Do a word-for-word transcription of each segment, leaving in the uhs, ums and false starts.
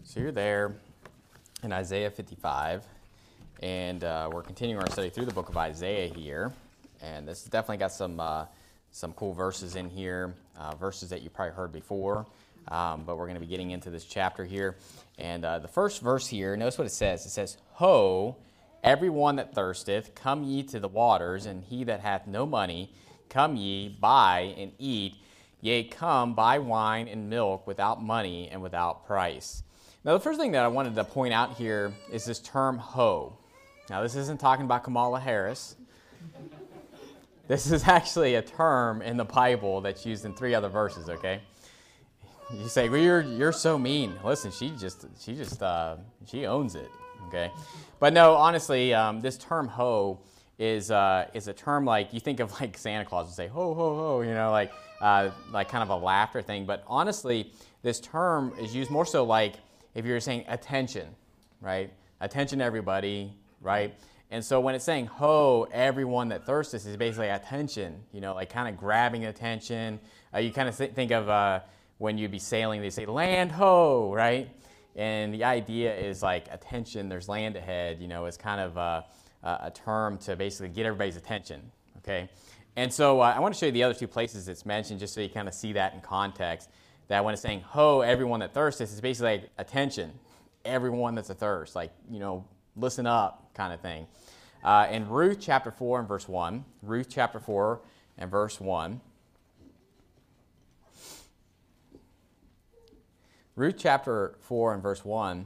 So you're there in Isaiah fifty-five, and uh, we're continuing our study through the book of Isaiah here. And this has definitely got some uh, some cool verses in here, uh, verses that you probably heard before. Um, but we're going to be getting into this chapter here. And uh, the first verse here, notice what it says. It says, Ho, everyone that thirsteth, come ye to the waters, and he that hath no money, come ye, buy and eat. Yea, come, buy wine and milk without money and without price. Now, the first thing that I wanted to point out here is this term, ho. Now, this isn't talking about Kamala Harris. This is actually a term in the Bible that's used in three other verses, okay? You say, well, you're you're so mean. Listen, she just, she just, uh, she owns it, okay? But no, honestly, um, this term, ho, is uh, is a term like, you think of like Santa Claus would say, ho, ho, ho, you know, like, uh, like kind of a laughter thing. But honestly, this term is used more so like, if you're saying attention, right? Attention, everybody, right? And so when it's saying, ho, everyone that thirsteth, is basically attention, you know, like kind of grabbing attention. Uh, you kind of th- think of uh, when you'd be sailing, they say, land ho, right? And the idea is like attention, there's land ahead, you know, it's kind of uh, a term to basically get everybody's attention, okay? And so uh, I want to show you the other two places it's mentioned just so you kind of see that in context. That when it's saying, ho, everyone that thirsteth, it's basically like attention, everyone that's athirst, like, you know, listen up kind of thing. Uh, in Ruth chapter four and verse one, Ruth chapter four and verse one, Ruth chapter four and verse one,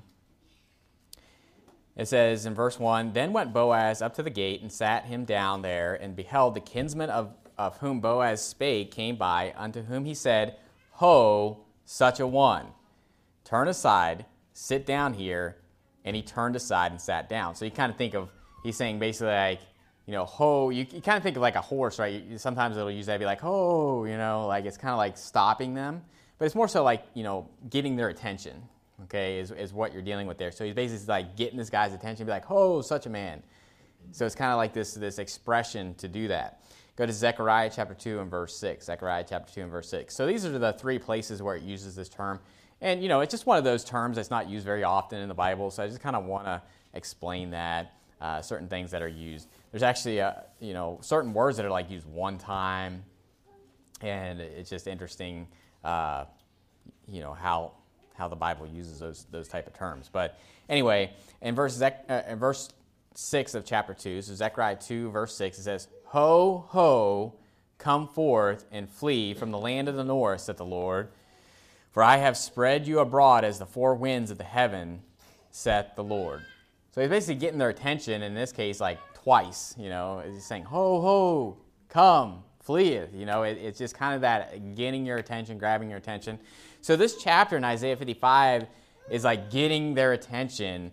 it says in verse one, Then went Boaz up to the gate and sat him down there, and beheld the kinsman of, of whom Boaz spake came by, unto whom he said, Ho, such a one, turn aside, sit down here. And he turned aside and sat down. So you kind of think of, he's saying basically like, you know, ho, you, you kind of think of like a horse, right? You, sometimes it'll use that, be like, ho, you know, like it's kind of like stopping them. But it's more so like, you know, getting their attention, okay, is, is what you're dealing with there. So he's basically like getting this guy's attention, be like, ho, such a man. So it's kind of like this, this expression to do that. Go to Zechariah chapter two and verse six. Zechariah chapter two and verse six. So these are the three places where it uses this term. And, you know, it's just one of those terms that's not used very often in the Bible. So I just kind of want to explain that, uh, certain things that are used. There's actually, uh, you know, certain words that are like used one time. And it's just interesting, uh, you know, how how the Bible uses those those type of terms. But anyway, in verse, uh, in verse six of chapter two, so Zechariah two, verse six, it says, Ho, ho, come forth and flee from the land of the north, saith the Lord. For I have spread you abroad as the four winds of the heaven, saith the Lord. So he's basically getting their attention, in this case, like twice, you know. He's saying, ho, ho, come, fleeth. You know, it, it's just kind of that getting your attention, grabbing your attention. So this chapter in Isaiah fifty-five is like getting their attention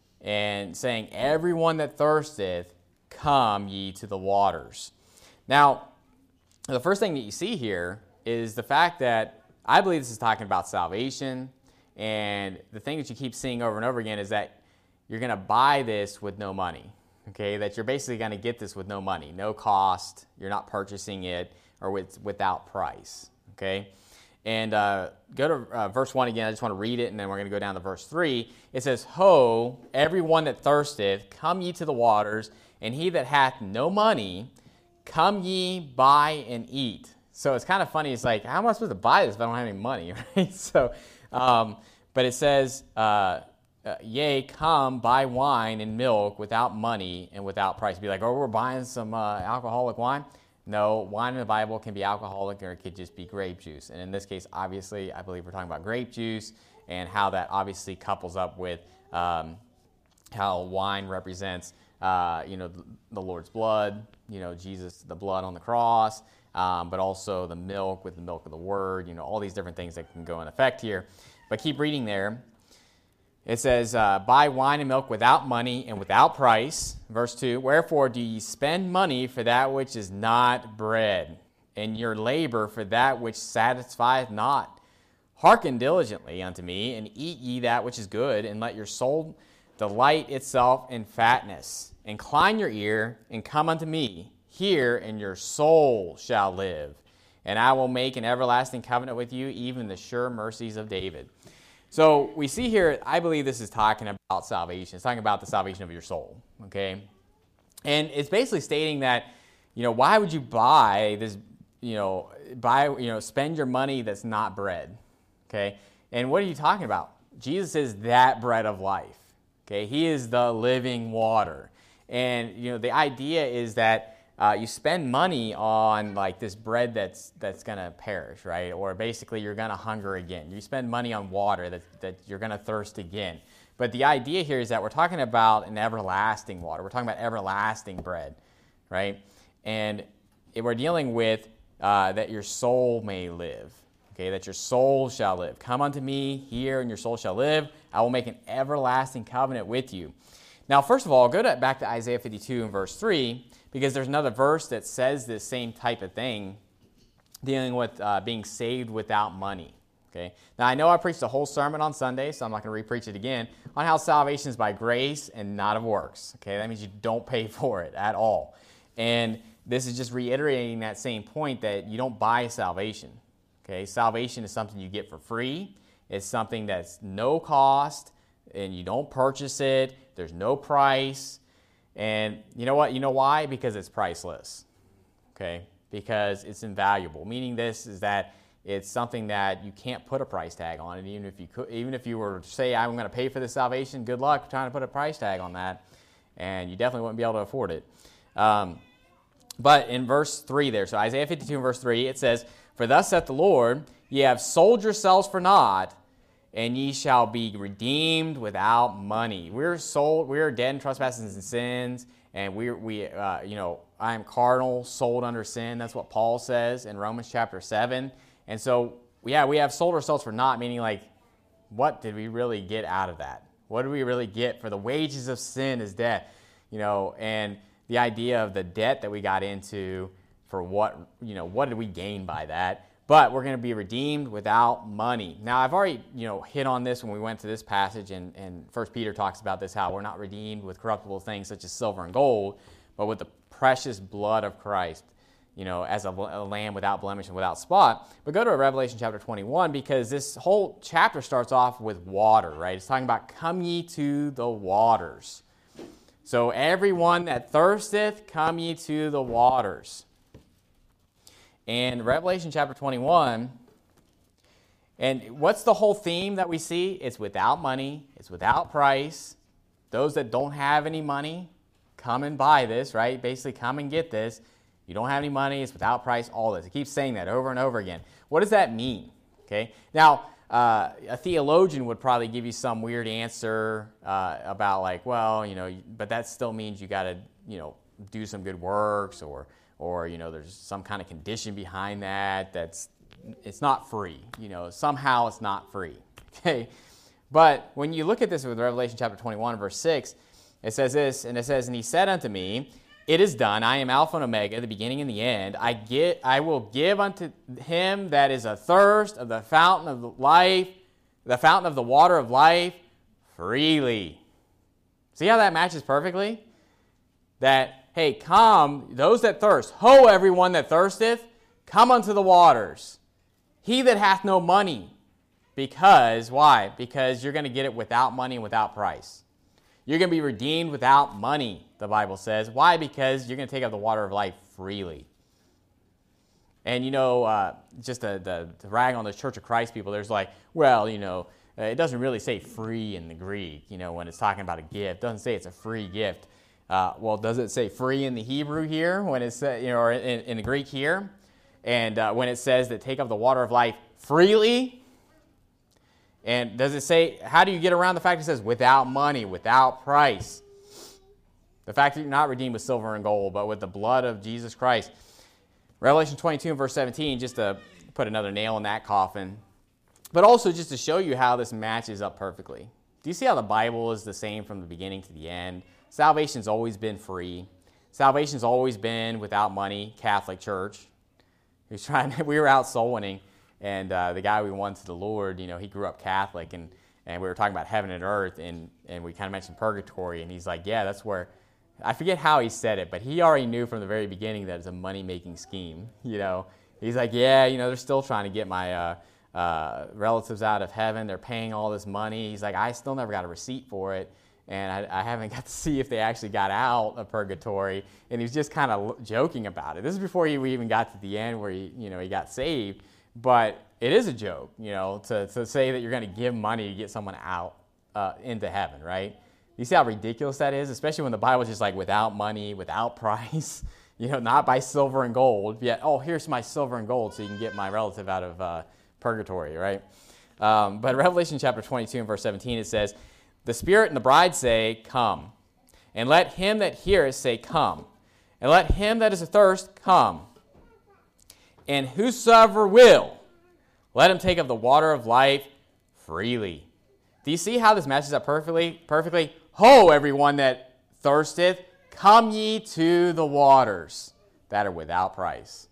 and saying, everyone that thirsteth, come ye to the waters. Now, the first thing that you see here is the fact that I believe this is talking about salvation, and the thing that you keep seeing over and over again is that you're going to buy this with no money, okay? That you're basically going to get this with no money, no cost. You're not purchasing it or with without price, okay? And uh, go to uh, verse one again. I just want to read it, and then we're going to go down to verse three. It says, Ho, everyone that thirsteth, come ye to the waters, and he that hath no money, come ye, buy and eat. So it's kind of funny. It's like, how am I supposed to buy this if I don't have any money, right? So, um, but it says, uh, uh, yea, come, buy wine and milk without money and without price. Be like, oh, we're buying some uh, alcoholic wine. No, wine in the Bible can be alcoholic, or it could just be grape juice. And in this case, obviously, I believe we're talking about grape juice and how that obviously couples up with um, how wine represents, uh, you know, the Lord's blood, you know, Jesus, the blood on the cross. Um, but also the milk with the milk of the word, you know, all these different things that can go in effect here. But keep reading there. It says, uh, buy wine and milk without money and without price. Verse two, wherefore do ye spend money for that which is not bread, and your labor for that which satisfieth not? Hearken diligently unto me, and eat ye that which is good, and let your soul delight itself in fatness. Incline your ear, and come unto me. Hear, and your soul shall live. And I will make an everlasting covenant with you, even the sure mercies of David. So we see here, I believe this is talking about salvation. It's talking about the salvation of your soul, okay? And it's basically stating that, you know, why would you buy this, you know, buy, you know, spend your money that's not bread, okay? And what are you talking about? Jesus is that bread of life, okay? He is the living water. And, you know, the idea is that Uh, you spend money on like this bread that's that's going to perish, right? Or basically you're going to hunger again. You spend money on water that, that you're going to thirst again. But the idea here is that we're talking about an everlasting water. We're talking about everlasting bread, right? And we're dealing with uh, that your soul may live, okay? That your soul shall live. Come unto me here and your soul shall live. I will make an everlasting covenant with you. Now, first of all, go to, back to Isaiah fifty-two and verse three, because there's another verse that says this same type of thing, dealing with uh, being saved without money. Okay. Now, I know I preached a whole sermon on Sunday, so I'm not going to re-preach it again, on how salvation is by grace and not of works. Okay, that means you don't pay for it at all. And this is just reiterating that same point that you don't buy salvation. Okay, salvation is something you get for free. It's something that's no cost, and you don't purchase it. There's no price. And you know what? You know why? Because it's priceless. Okay? Because it's invaluable. Meaning this is that it's something that you can't put a price tag on it. Even if you could, even if you were to say, I'm going to pay for this salvation, good luck trying to put a price tag on that. And you definitely wouldn't be able to afford it. Um, but in verse three there, so Isaiah fifty-two and verse three, it says, For thus saith the Lord, ye have sold yourselves for naught, and ye shall be redeemed without money. We're sold, we are dead in trespasses and sins, and we, we, uh, you know, I am carnal, sold under sin. That's what Paul says in Romans chapter seven. And so, yeah, we have sold ourselves for naught, meaning like, what did we really get out of that? What did we really get? For the wages of sin is death, you know, and the idea of the debt that we got into, for what, you know, what did we gain by that? But we're going to be redeemed without money. Now, I've already, you know, hit on this when we went to this passage, and, and First Peter talks about this, how we're not redeemed with corruptible things such as silver and gold, but with the precious blood of Christ, you know, as a, a lamb without blemish and without spot. But go to Revelation chapter twenty-one, because this whole chapter starts off with water, right? It's talking about, come ye to the waters. So everyone that thirsteth, come ye to the waters. And Revelation chapter twenty-one, and what's the whole theme that we see? It's without money, it's without price. Those that don't have any money, come and buy this, right? Basically, come and get this. You don't have any money, it's without price, all this. It keeps saying that over and over again. What does that mean? Okay. Now, uh, a theologian would probably give you some weird answer uh, about like, well, you know, but that still means you got to, you know, do some good works, or or, you know, there's some kind of condition behind that that's, it's not free. You know, somehow it's not free, okay? But when you look at this with Revelation chapter twenty-one, verse six, it says this, and it says, And he said unto me, It is done, I am Alpha and Omega, the beginning and the end. I get, I will give unto him that is athirst of the fountain of the life, the fountain of the water of life, freely. See how that matches perfectly? That, hey, come, those that thirst, ho, everyone that thirsteth, come unto the waters. He that hath no money, because, why? Because you're going to get it without money and without price. You're going to be redeemed without money, the Bible says. Why? Because you're going to take up the water of life freely. And, you know, uh, just to, to, to rag on the Church of Christ people, there's like, well, you know, it doesn't really say free in the Greek, you know, when it's talking about a gift. It doesn't say it's a free gift. Uh, well, does it say free in the Hebrew here, when it's, uh, you know, or in, in the Greek here? And uh, when it says that take up the water of life freely? And does it say, how do you get around the fact it says without money, without price? The fact that you're not redeemed with silver and gold, but with the blood of Jesus Christ. Revelation twenty-two and verse seventeen, just to put another nail in that coffin. But also just to show you how this matches up perfectly. Do you see how the Bible is the same from the beginning to the end? Salvation's always been free. Salvation's always been without money. Catholic Church. He was trying. We were out soul winning, and uh, the guy we won to the Lord, you know, he grew up Catholic, and, and we were talking about heaven and earth, and, and we kind of mentioned purgatory, and he's like, yeah, that's where, I forget how he said it, but he already knew from the very beginning that it's a money-making scheme, you know. He's like, yeah, you know, they're still trying to get my uh, uh, relatives out of heaven. They're paying all this money. He's like, I still never got a receipt for it, and I, I haven't got to see if they actually got out of purgatory. And he was just kind of joking about it. This is before he, we even got to the end where he, you know, he got saved. But it is a joke, you know, to, to say that you're going to give money to get someone out uh, into heaven, right? You see how ridiculous that is, especially when the Bible's just like without money, without price, you know, not by silver and gold. Yet, oh, here's my silver and gold so you can get my relative out of uh, purgatory, right? Um, but Revelation chapter twenty-two and verse seventeen, it says, the Spirit and the bride say, come. And let him that heareth say, come. And let him that is athirst come. And whosoever will, let him take of the water of life freely. Do you see how this matches up perfectly? Perfectly. Ho, everyone that thirsteth, come ye to the waters that are without price.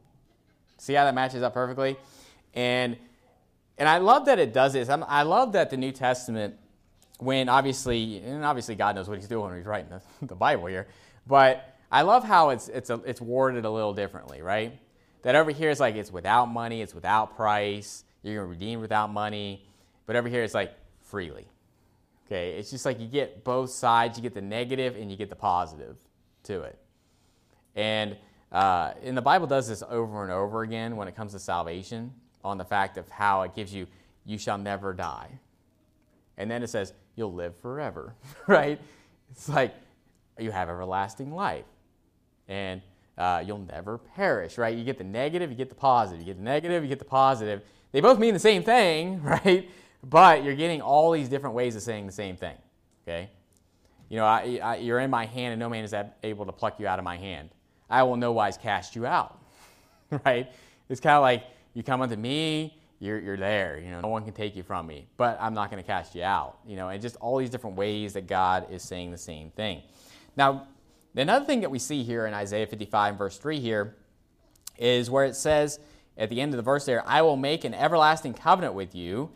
See how that matches up perfectly? And and I love that it does this. I'm, I love that the New Testament, when obviously, and obviously God knows what he's doing when he's writing the, the Bible here, but I love how it's it's a, it's worded a little differently, right? That over here is like it's without money, it's without price, you're going to redeem without money, but over here it's like freely. Okay, it's just like you get both sides, you get the negative and you get the positive to it. And, uh, and the Bible does this over and over again when it comes to salvation, on the fact of how it gives you, you shall never die. And then it says, you'll live forever, right? It's like, you have everlasting life. And uh, you'll never perish, right? You get the negative, you get the positive. You get the negative, you get the positive. They both mean the same thing, right? But you're getting all these different ways of saying the same thing, okay? You know, I, I, you're in my hand, and no man is able to pluck you out of my hand. I will no wise cast you out, right? It's kind of like you come unto me, you're, you're there. You know, no one can take you from me, but I'm not going to cast you out. You know, and just all these different ways that God is saying the same thing. Now, another thing that we see here in Isaiah fifty-five, verse three here, is where it says at the end of the verse there, I will make an everlasting covenant with you,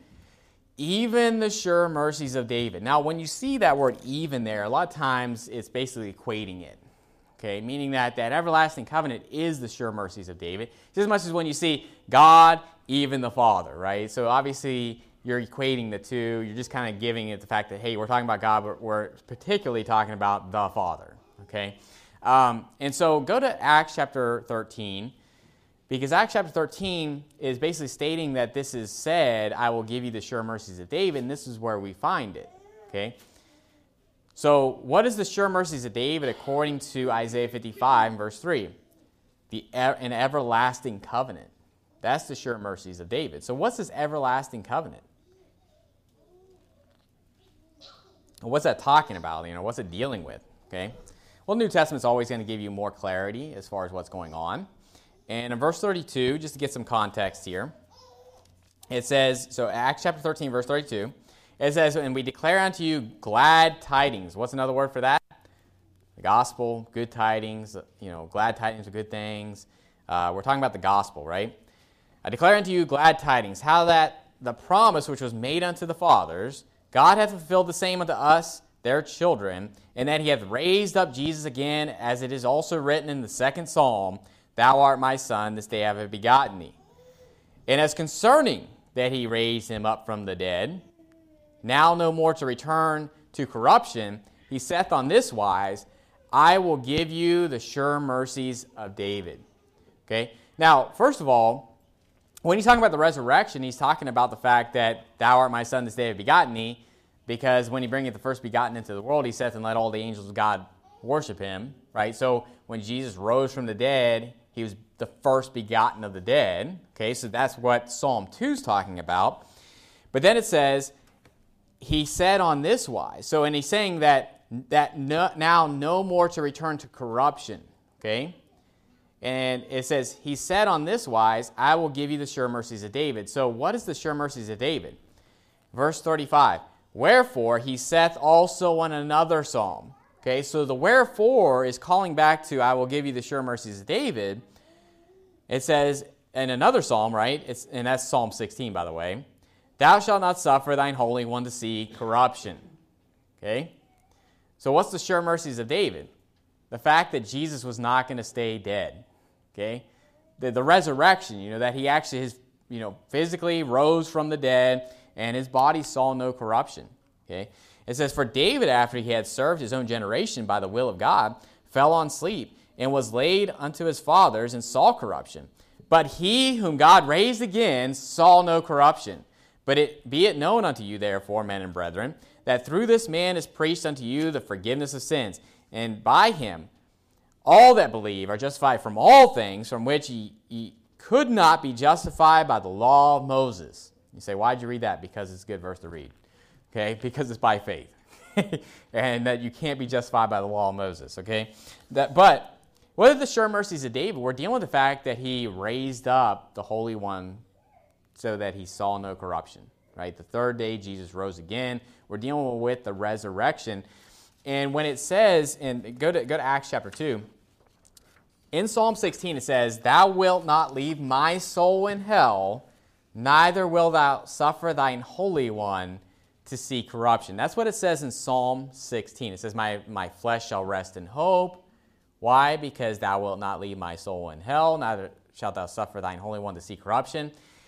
even the sure mercies of David. Now, when you see that word even there, a lot of times it's basically equating it, okay? Meaning that that everlasting covenant is the sure mercies of David, just as much as when you see God, even the Father, right? So obviously you're equating the two. You're just kind of giving it the fact that, hey, we're talking about God, but we're particularly talking about the Father, okay? Um, and so go to Acts chapter thirteen, because Acts chapter thirteen is basically stating that this is said, I will give you the sure mercies of David, and this is where we find it, okay? So what is the sure mercies of David according to Isaiah fifty-five, verse three? The, an everlasting covenant. That's the sure mercies of David. So what's this everlasting covenant? What's that talking about? You know, what's it dealing with, okay? Well, the New Testament's always going to give you more clarity as far as what's going on. And in verse thirty-two, just to get some context here, it says, so Acts chapter thirteen, verse thirty-two, it says, and we declare unto you glad tidings. What's another word for that? The gospel, good tidings, you know, glad tidings are good things. Uh, we're talking about the gospel, right? I declare unto you glad tidings, how that the promise which was made unto the fathers, God hath fulfilled the same unto us, their children, and that he hath raised up Jesus again, as it is also written in the second psalm, Thou art my son, this day have I begotten thee. And as concerning that he raised him up from the dead, now no more to return to corruption, he saith on this wise, I will give you the sure mercies of David. Okay? Now, first of all, when he's talking about the resurrection, he's talking about the fact that thou art my son, this day have begotten thee, because when he bringeth the first begotten into the world, he saith, and let all the angels of God worship him, right? So when Jesus rose from the dead, he was the first begotten of the dead. Okay, so that's what Psalm two is talking about. But then it says, he said on this wise. So, and he's saying that, that no, now no more to return to corruption. Okay? And it says, he said on this wise, I will give you the sure mercies of David. So what is the sure mercies of David? Verse thirty-five, wherefore he saith also on another psalm. Okay, so the wherefore is calling back to, I will give you the sure mercies of David. It says in another psalm, right? It's, and that's Psalm sixteen, by the way. Thou shalt not suffer thine Holy One to see corruption. Okay? So what's the sure mercies of David? The fact that Jesus was not going to stay dead. Okay? The, the resurrection, you know, that he actually, his, you know, physically rose from the dead, and his body saw no corruption. Okay? It says, for David, after he had served his own generation by the will of God, fell on sleep, and was laid unto his fathers, and saw corruption. But he whom God raised again saw no corruption. But it be it known unto you, therefore, men and brethren, that through this man is preached unto you the forgiveness of sins, and by him all that believe are justified from all things from which ye, ye could not be justified by the law of Moses. You say, why'd you read that? Because it's a good verse to read. Okay, because it's by faith. And that you can't be justified by the law of Moses. Okay, that, but what are the sure mercies of David? We're dealing with the fact that he raised up the Holy One so that he saw no corruption. Right, the third day Jesus rose again. We're dealing with the resurrection. And when it says, and go to go to Acts chapter two, in Psalm sixteen it says, thou wilt not leave my soul in hell, neither wilt thou suffer thine Holy One to see corruption. That's what it says in Psalm sixteen. It says, my, my flesh shall rest in hope. Why? Because thou wilt not leave my soul in hell, neither shalt thou suffer thine Holy One to see corruption.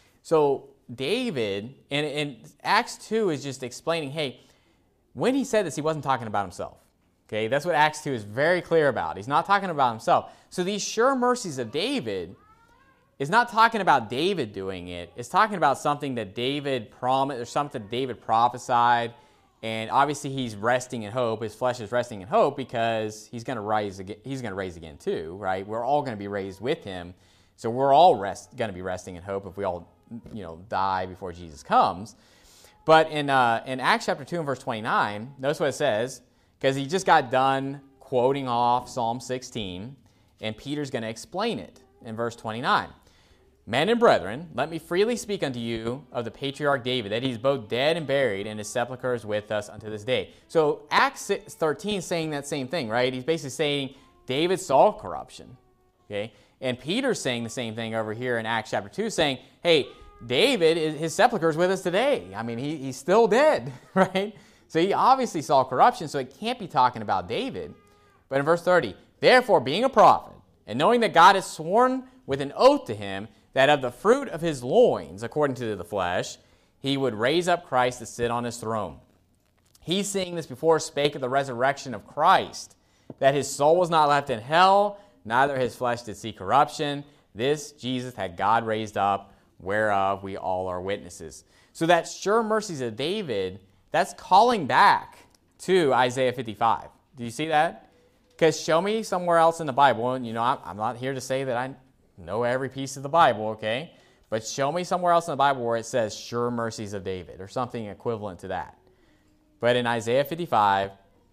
So David, and, and Acts two is just explaining, hey, when he said this, he wasn't talking about himself. Okay, that's what Acts two is very clear about. He's not talking about himself. So these sure mercies of David is not talking about David doing it. It's talking about something that David promised, or something that David prophesied, and obviously he's resting in hope. His flesh is resting in hope because he's going to rise again. He's going to raise again too, right? We're all going to be raised with him, so we're all rest, going to be resting in hope if we all, you know, die before Jesus comes. But in uh, in Acts chapter two and verse twenty-nine, notice what it says, because he just got done quoting off Psalm sixteen, and Peter's going to explain it in verse twenty-nine. Men and brethren, let me freely speak unto you of the patriarch David, that he is both dead and buried, and his sepulchre is with us unto this day. So Acts thirteen is saying that same thing, right? He's basically saying David saw corruption, okay? And Peter's saying the same thing over here in Acts chapter two, saying, hey, David, his sepulchre is with us today. I mean, he, he's still dead, right? So he obviously saw corruption, so it can't be talking about David. But in verse thirty, therefore, being a prophet, and knowing that God has sworn with an oath to him, that of the fruit of his loins, according to the flesh, he would raise up Christ to sit on his throne. He, seeing this before, spake of the resurrection of Christ, that his soul was not left in hell, neither his flesh did see corruption. This Jesus had God raised up, whereof we all are witnesses. So that sure mercies of David, that's calling back to Isaiah fifty-five. Do you see that? Because show me somewhere else in the Bible, and you know, I'm not here to say that I know every piece of the Bible, okay? But show me somewhere else in the Bible where it says sure mercies of David or something equivalent to that. But in Isaiah fifty-five,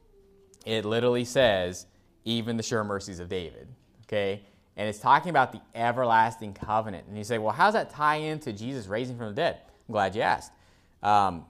it literally says even the sure mercies of David, okay? And it's talking about the everlasting covenant. And you say, well, how does that tie into Jesus raising from the dead? I'm glad you asked. Um,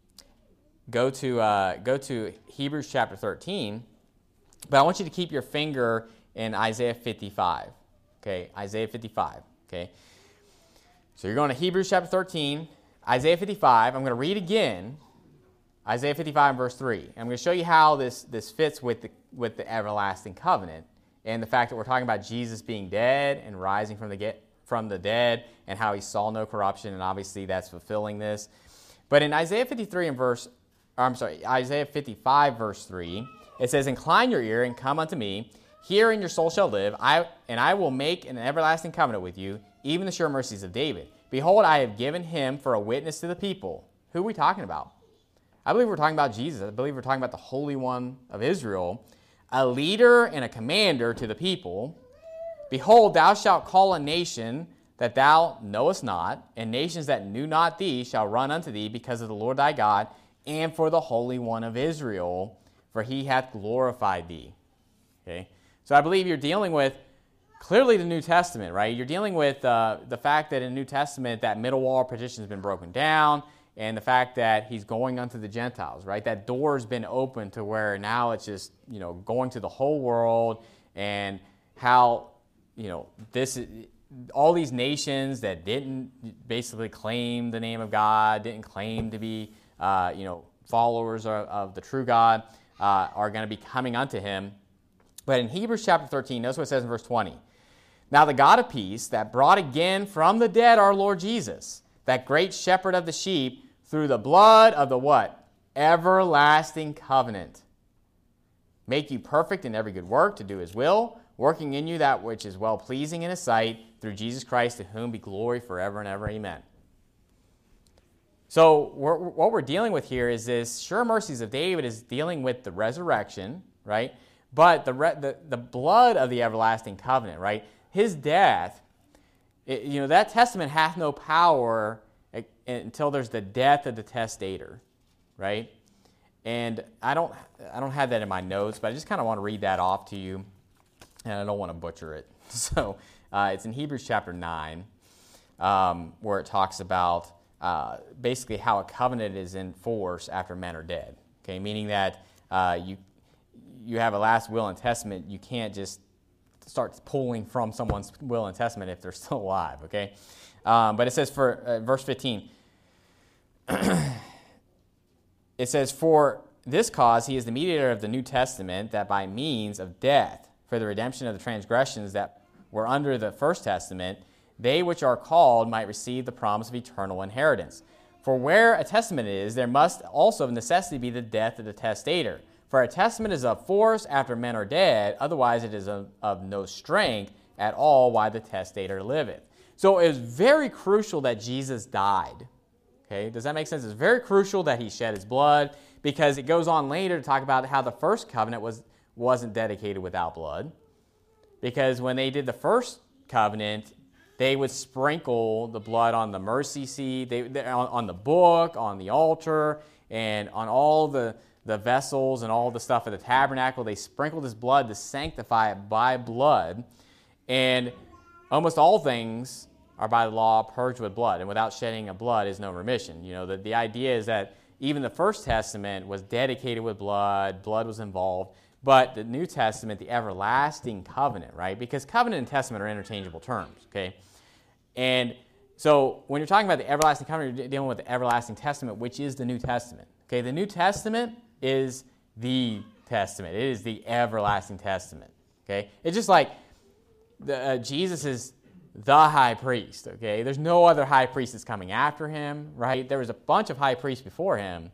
go to uh, go to Hebrews chapter thirteen, but I want you to keep your finger in Isaiah fifty-five. Okay, Isaiah fifty-five. Okay, so you're going to Hebrews chapter thirteen, Isaiah fifty-five. I'm going to read again, Isaiah fifty-five and verse three. I'm going to show you how this this fits with the with the everlasting covenant. And the fact that we're talking about Jesus being dead and rising from the get, from the dead, and how he saw no corruption, and obviously that's fulfilling this. But in Isaiah fifty-three and verse, or I'm sorry, Isaiah fifty-five verse three, it says, "Incline your ear and come unto me; herein your soul shall live. I and I will make an everlasting covenant with you, even the sure mercies of David. Behold, I have given him for a witness to the people." Who are we talking about? I believe we're talking about Jesus. I believe we're talking about the Holy One of Israel, a leader and a commander to the people. "Behold, thou shalt call a nation that thou knowest not, and nations that knew not thee shall run unto thee because of the Lord thy God, and for the Holy One of Israel, for he hath glorified thee." Okay, so I believe you're dealing with clearly the New Testament, right? You're dealing with uh, the fact that in the New Testament that middle wall of partition has been broken down, and the fact that he's going unto the Gentiles, right? That door has been opened to where now it's just, you know, going to the whole world, and how, you know, this all these nations that didn't basically claim the name of God, didn't claim to be, uh, you know, followers of, of the true God, uh, are going to be coming unto him. But in Hebrews chapter thirteen, notice what it says in verse twenty. Now the God of peace that brought again from the dead our Lord Jesus, that great shepherd of the sheep, through the blood of the what? Everlasting covenant, make you perfect in every good work to do his will, working in you that which is well-pleasing in his sight, through Jesus Christ, to whom be glory forever and ever. Amen. So we're, what we're dealing with here is this sure mercies of David is dealing with the resurrection, right? But the, re- the, the blood of the everlasting covenant, right? His death, it, you know, that testament hath no power until there's the death of the testator, right? And I don't, I don't have that in my notes, but I just kind of want to read that off to you, and I don't want to butcher it. So uh, it's in Hebrews chapter nine, um, where it talks about uh, basically how a covenant is in force after men are dead. Okay, meaning that uh, you you have a last will and testament, you can't just start pulling from someone's will and testament if they're still alive. Okay, um, but it says for uh, verse fifteen. It says, for this cause he is the mediator of the New Testament, that by means of death, for the redemption of the transgressions that were under the first testament, they which are called might receive the promise of eternal inheritance. For where a testament is, there must also of necessity be the death of the testator. For a testament is of force after men are dead, otherwise it is of, of no strength at all while the testator liveth. So it was very crucial that Jesus died. Okay, does that make sense? It's very crucial that he shed his blood, because it goes on later to talk about how the first covenant was, wasn't dedicated without blood. Because when they did the first covenant, they would sprinkle the blood on the mercy seat, they, they, on, on the book, on the altar, and on all the, the vessels and all the stuff of the tabernacle. They sprinkled his blood to sanctify it by blood. And almost all things are by the law purged with blood, and without shedding of blood is no remission. You know, the, the idea is that even the First Testament was dedicated with blood, blood was involved, but the New Testament, the everlasting covenant, right? Because covenant and testament are interchangeable terms, okay? And so when you're talking about the everlasting covenant, you're dealing with the everlasting testament, which is the New Testament, okay? The New Testament is the testament. It is the everlasting testament, okay? It's just like the, uh, Jesus is the high priest, okay? There's no other high priest that's coming after him, right? There was a bunch of high priests before him,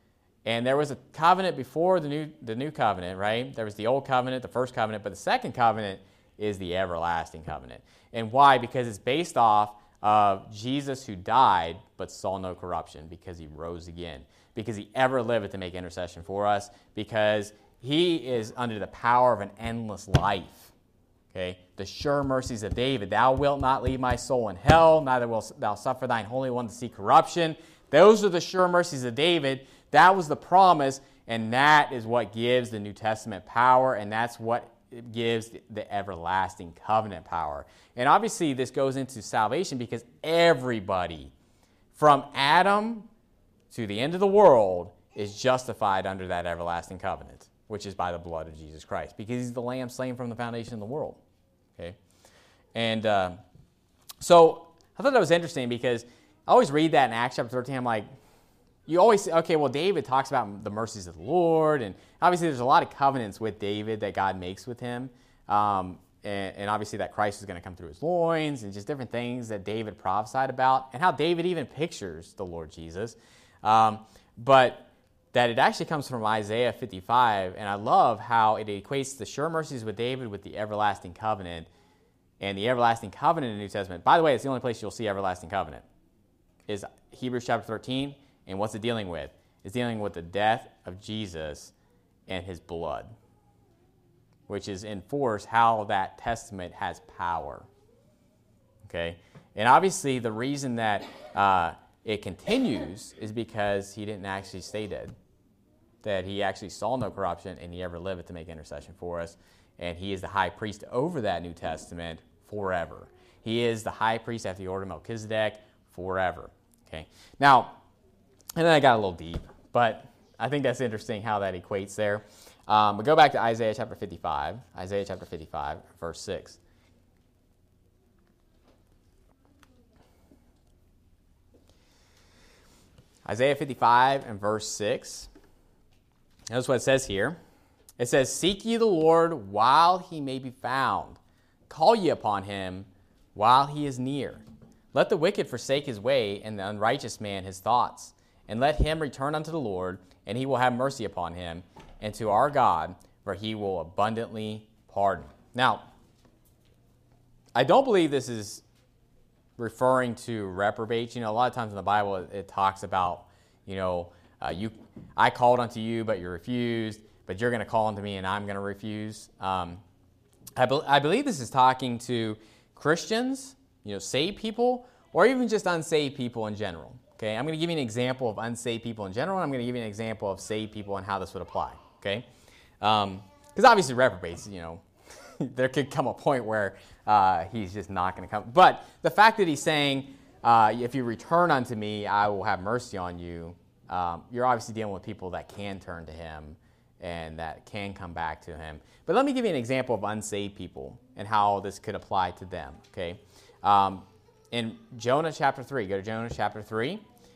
and there was a covenant before the new the new covenant, right? There was the old covenant, the first covenant, but the second covenant is the everlasting covenant. And why? Because it's based off of Jesus who died but saw no corruption, because he rose again, because he ever liveth to make intercession for us, because he is under the power of an endless life. Okay, the sure mercies of David, thou wilt not leave my soul in hell, neither wilt thou suffer thine Holy One to see corruption. Those are the sure mercies of David. That was the promise, and that is what gives the New Testament power, and that's what gives the everlasting covenant power. And obviously this goes into salvation, because everybody from Adam to the end of the world is justified under that everlasting covenant, which is by the blood of Jesus Christ, because he's the Lamb slain from the foundation of the world. Okay, and uh, so I thought that was interesting, because I always read that in Acts chapter thirteen. I'm like, you always say, okay, well, David talks about the mercies of the Lord, and obviously there's a lot of covenants with David that God makes with him, um, and, and obviously that Christ is going to come through his loins, and just different things that David prophesied about, and how David even pictures the Lord Jesus. Um, but that it actually comes from Isaiah fifty-five, and I love how it equates the sure mercies with David with the everlasting covenant, and the everlasting covenant in the New Testament. By the way, it's the only place you'll see everlasting covenant, is Hebrews chapter thirteen, and what's it dealing with? It's dealing with the death of Jesus and his blood, which is in force how that testament has power. Okay? And obviously the reason that uh, it continues is because he didn't actually stay dead, that he actually saw no corruption, and he ever liveth to make intercession for us, and he is the high priest over that New Testament forever. He is the high priest after the order of Melchizedek forever. Okay. Now, and then I got a little deep, but I think that's interesting how that equates there. Um, we go back to Isaiah chapter fifty-five, Isaiah chapter fifty-five, verse six. Isaiah fifty-five and verse six. Notice what it says here. It says, seek ye the Lord while he may be found. call ye upon him while he is near. Let the wicked forsake his way, and the unrighteous man his thoughts. And let him return unto the Lord, and he will have mercy upon him, and to our God, for he will abundantly pardon. Now, I don't believe this is referring to reprobates. You know, a lot of times in the Bible, it, it talks about, you know, uh, you, I called unto you, but you refused, but you're going to call unto me, and I'm going to refuse. Um, I, be, I believe this is talking to Christians, you know, saved people, or even just unsaved people in general. Okay, I'm going to give you an example of unsaved people in general, and I'm going to give you an example of saved people and how this would apply. Okay, because um, obviously reprobates, you know, there could come a point where uh, he's just not going to come. But the fact that he's saying, uh, if you return unto me, I will have mercy on you, um, you're obviously dealing with people that can turn to him and that can come back to him. But let me give you an example of unsaved people and how this could apply to them. Okay, um, in Jonah chapter three, go to Jonah chapter three.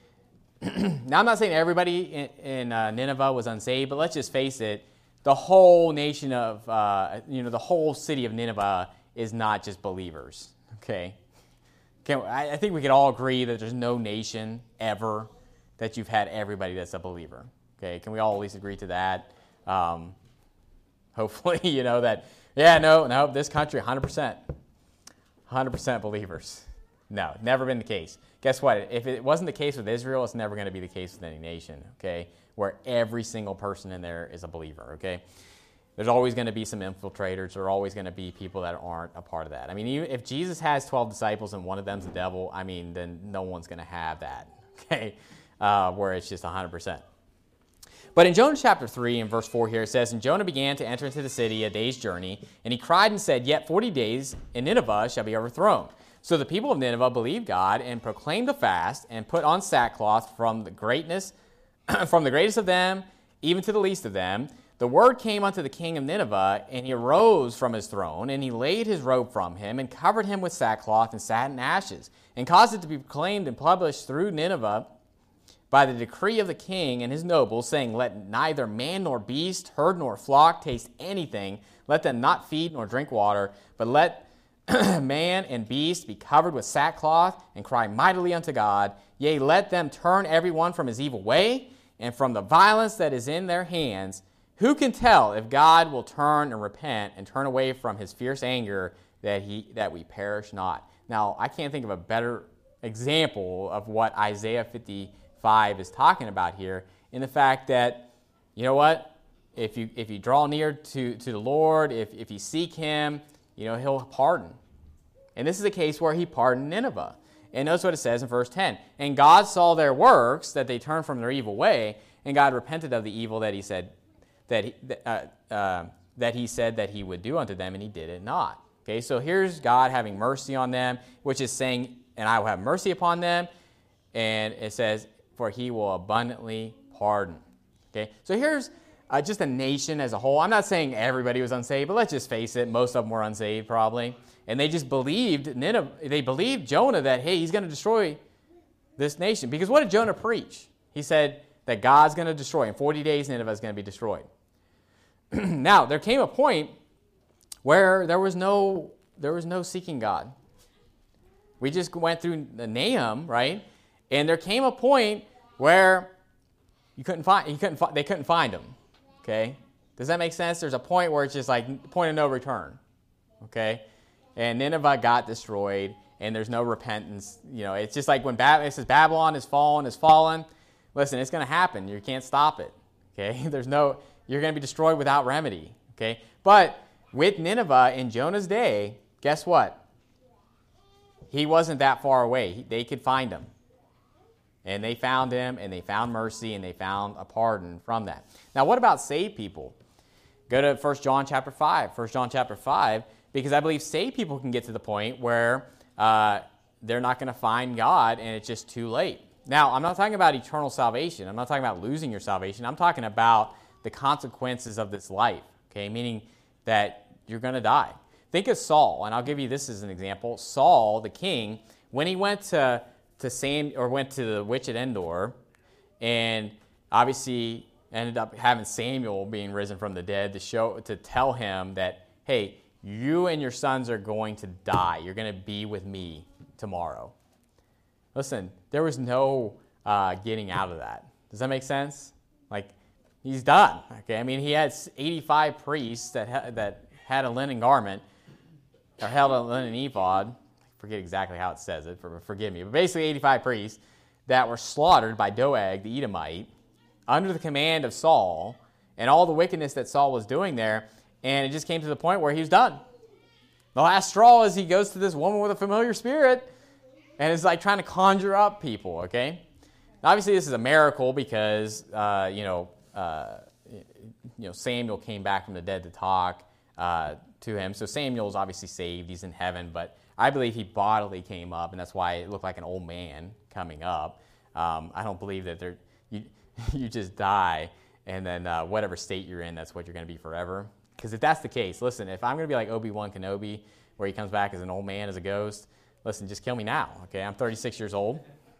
Now, I'm not saying everybody in, in uh, Nineveh was unsaved, but let's just face it, the whole nation of, uh, you know, the whole city of Nineveh is not just believers, okay? Can, I, I think we could all agree that there's no nation ever that you've had everybody that's a believer, okay? Can we all at least agree to that? Um, hopefully, you know, that, yeah, no, no, this country, one hundred percent, one hundred percent believers. No, never been the case. Guess what? If it wasn't the case with Israel, it's never going to be the case with any nation, okay, where every single person in there is a believer, okay? There's always going to be some infiltrators. There are always going to be people that aren't a part of that. I mean, even if Jesus has twelve disciples and one of them's the devil, I mean, then no one's going to have that, okay, uh, where it's just one hundred percent. But in Jonah chapter three, in verse four here, it says, And Jonah began to enter into the city a day's journey, and he cried and said, Yet forty days, and Nineveh shall be overthrown. So the people of Nineveh believed God and proclaimed a fast and put on sackcloth from the greatness, from the greatest of them, even to the least of them. The word came unto the king of Nineveh, and he arose from his throne, and he laid his robe from him, and covered him with sackcloth and sat in ashes, and caused it to be proclaimed and published through Nineveh by the decree of the king and his nobles, saying, Let neither man nor beast, herd nor flock taste anything. Let them not feed nor drink water, but let man and beast be covered with sackcloth and cry mightily unto God. Yea, let them turn every one from his evil way and from the violence that is in their hands. Who can tell if God will turn and repent and turn away from his fierce anger that he that we perish not? Now, I can't think of a better example of what Isaiah fifty-five is talking about here, in the fact that, you know what, if you if you draw near to, to the Lord, if, if you seek him, you know, he'll pardon. And this is a case where he pardoned Nineveh. And notice what it says in verse ten. And God saw their works, that they turned from their evil way, and God repented of the evil that he said that he, uh, uh, that he said that he would do unto them, and he did it not. Okay, so here's God having mercy on them, which is saying, and I will have mercy upon them. And it says, for he will abundantly pardon. Okay, so here's Uh, just a nation as a whole. I'm not saying everybody was unsaved, but let's just face it, most of them were unsaved probably. And they just believed Nineveh, they believed Jonah that, hey, he's going to destroy this nation. Because what did Jonah preach? He said that God's going to destroy. In forty days, Nineveh is going to be destroyed. Now, there came a point where there was no there was no seeking God. We just went through Nahum, right? And there came a point where you couldn't find you couldn't they couldn't find him. Okay, does that make sense? There's a point where it's just like point of no return. Okay, and Nineveh got destroyed, and there's no repentance. You know, it's just like when Bab- it says Babylon is fallen, is fallen. Listen, it's going to happen. You can't stop it. Okay, there's no. You're going to be destroyed without remedy. Okay, but with Nineveh in Jonah's day, guess what? He wasn't that far away. He, they could find him. And they found him, and they found mercy, and they found a pardon from that. Now, what about saved people? Go to First John chapter five. First John chapter five, because I believe saved people can get to the point where uh, they're not going to find God, and it's just too late. Now, I'm not talking about eternal salvation. I'm not talking about losing your salvation. I'm talking about the consequences of this life, okay, meaning that you're going to die. Think of Saul, and I'll give you this as an example. Saul, the king, when he went to to Sam or went to the witch at Endor, and obviously ended up having Samuel being risen from the dead to show to tell him that, hey, you and your sons are going to die. You're going to be with me tomorrow. Listen, there was no uh, getting out of that. Does that make sense? Like, he's done. Okay, I mean, he had eighty-five priests that ha- that had a linen garment or held a linen ephod. I forget exactly how it says it. For, forgive me, but basically eighty-five priests that were slaughtered by Doeg the Edomite under the command of Saul and all the wickedness that Saul was doing there. And it just came to the point where he was done. The last straw is he goes to this woman with a familiar spirit and is like trying to conjure up people. Okay, now, obviously this is a miracle because uh, you know. Uh, you know, Samuel came back from the dead to talk uh, to him. So Samuel's obviously saved. He's in heaven. But I believe he bodily came up, and that's why it looked like an old man coming up. Um, I don't believe that there you, you just die, and then uh, whatever state you're in, that's what you're going to be forever. Because if that's the case, listen, if I'm going to be like Obi-Wan Kenobi, where he comes back as an old man, as a ghost, listen, just kill me now, okay? I'm thirty-six years old.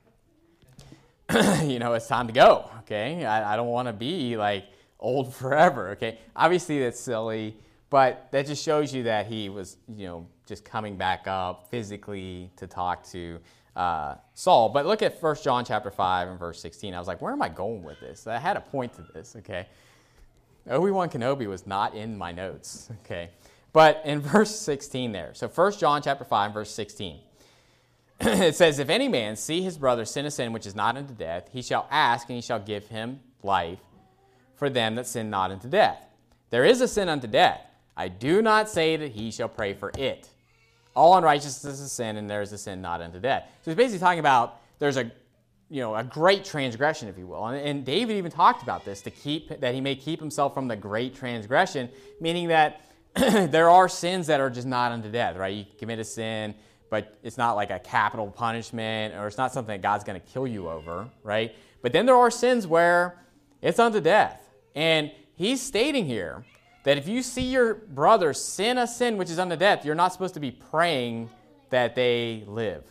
You know, it's time to go, okay? I, I don't want to be, like, old forever, okay? Obviously, that's silly, but that just shows you that he was, you know, just coming back up physically to talk to uh, Saul. But look at First John chapter five and verse sixteen. I was like, where am I going with this? I had a point to this, okay? Obi-Wan Kenobi was not in my notes, okay? But in verse sixteen there, so First John chapter five, verse sixteen, it says, if any man see his brother sin a sin which is not unto death, he shall ask, and he shall give him life for them that sin not unto death. There is a sin unto death. I do not say that he shall pray for it. All unrighteousness is sin, and there is a sin not unto death. So he's basically talking about there's a, you know, a great transgression, if you will. And, and David even talked about this, to keep that he may keep himself from the great transgression, meaning that there are sins that are just not unto death, right? You commit a sin, but it's not like a capital punishment, or it's not something that God's going to kill you over, right? But then there are sins where it's unto death. And he's stating here that if you see your brother sin a sin which is unto death, you're not supposed to be praying that they live.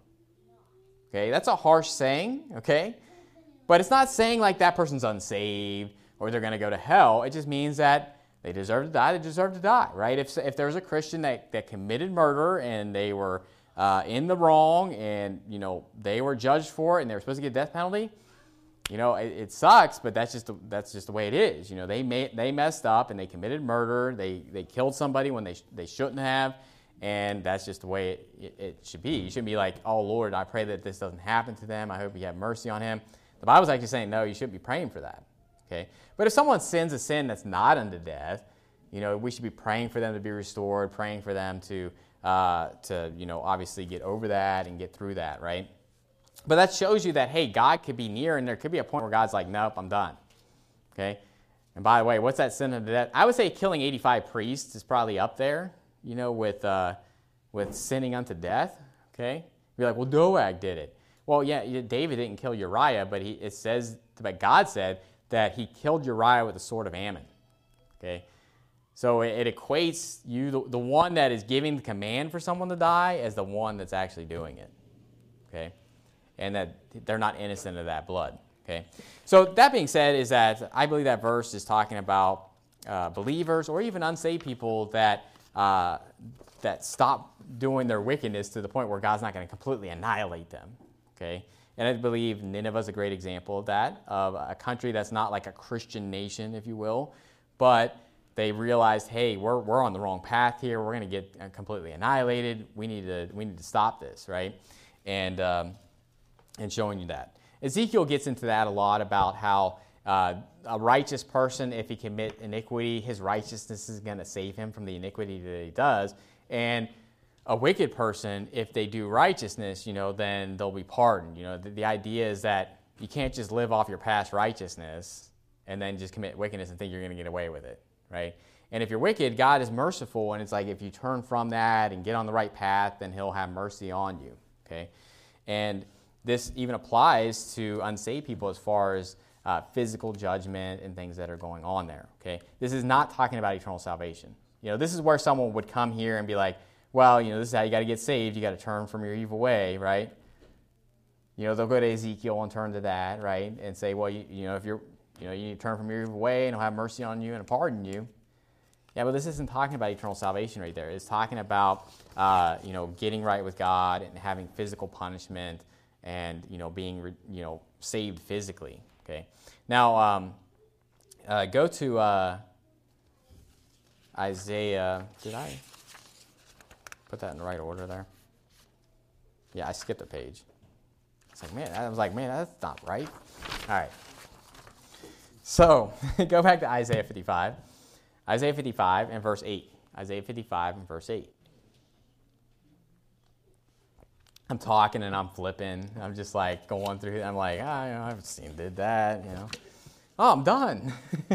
Okay, that's a harsh saying, okay? But it's not saying like that person's unsaved or they're going to go to hell. It just means that they deserve to die, they deserve to die, right? If if there's a Christian that, that committed murder and they were uh, in the wrong and, you know, they were judged for it and they were supposed to get a death penalty, you know, it, it sucks, but that's just the, that's just the way it is. You know, they may, they messed up and they committed murder. They they killed somebody when they sh- they shouldn't have, and that's just the way it, it, it should be. You shouldn't be like, oh, Lord, I pray that this doesn't happen to them. I hope you have mercy on him. The Bible's actually saying, no, you shouldn't be praying for that. Okay, but if someone sins a sin that's not unto death, you know, we should be praying for them to be restored, praying for them to, uh, to you know, obviously get over that and get through that, right? But that shows you that, hey, God could be near, and there could be a point where God's like, nope, I'm done, okay? And by the way, what's that sin unto death? I would say killing eighty-five priests is probably up there, you know, with uh, with sinning unto death, okay? You're like, well, Doeg did it. Well, yeah, David didn't kill Uriah, but he, it says, but God said that he killed Uriah with the sword of Ammon, okay? So it, it equates you, the, the one that is giving the command for someone to die, as the one that's actually doing it, okay? And that they're not innocent of that blood, okay? So that being said, is that I believe that verse is talking about uh, believers or even unsaved people that uh, that stop doing their wickedness to the point where God's not going to completely annihilate them, okay? And I believe Nineveh is a great example of that, of a country that's not like a Christian nation, if you will, but they realized, hey, we're we're on the wrong path here. We're going to get completely annihilated. We need to we need to stop this, right? And um, and showing you that. Ezekiel gets into that a lot about how uh, a righteous person, if he commit iniquity, his righteousness is going to save him from the iniquity that he does. And a wicked person, if they do righteousness, you know, then they'll be pardoned. You know, the, the idea is that you can't just live off your past righteousness and then just commit wickedness and think you're going to get away with it, right? And if you're wicked, God is merciful, and it's like if you turn from that and get on the right path, then he'll have mercy on you, okay? And this even applies to unsaved people as far as uh, physical judgment and things that are going on there, okay? This is not talking about eternal salvation. You know, this is where someone would come here and be like, well, you know, this is how you got to get saved. You got to turn from your evil way, right? You know, they'll go to Ezekiel and turn to that, right? And say, well, you, you know, if you're, you know, you need to turn from your evil way and he'll have mercy on you and pardon you. Yeah, but this isn't talking about eternal salvation right there. It's talking about, uh, you know, getting right with God and having physical punishment and, you know, being, you know, saved physically, okay? Now, um, uh, go to uh, Isaiah. Did I put that in the right order there? Yeah, I skipped a page. It's like, man, I was like, man, that's not right. All right. So, go back to Isaiah fifty-five. Isaiah fifty-five and verse eight. Isaiah fifty-five and verse eight. I'm talking and I'm flipping. I'm just like going through it. I'm like, ah, you know, I've seen, did that, you know. Oh, I'm done.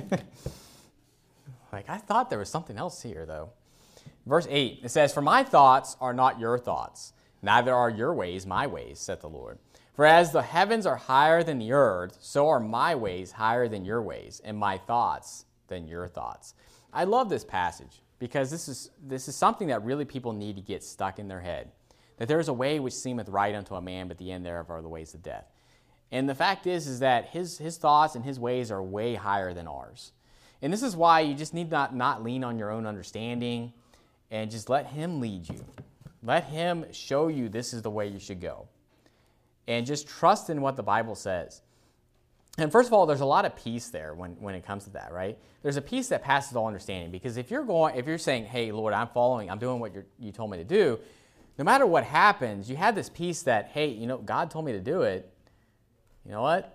Like, I thought there was something else here, though. Verse eight, it says, "For my thoughts are not your thoughts, neither are your ways my ways, saith the Lord. For as the heavens are higher than the earth, so are my ways higher than your ways, and my thoughts than your thoughts." I love this passage because this is this is something that really people need to get stuck in their head. That there is a way which seemeth right unto a man, but the end thereof are the ways of death. And the fact is, is that his his thoughts and his ways are way higher than ours. And this is why you just need not not lean on your own understanding and just let him lead you. Let him show you this is the way you should go. And just trust in what the Bible says. And first of all, there's a lot of peace there when, when it comes to that, right? There's a peace that passes all understanding. Because if you're going, if you're saying, "Hey, Lord, I'm following, I'm doing what you're, you told me to do," no matter what happens, you have this peace that, hey, you know, God told me to do it. You know what?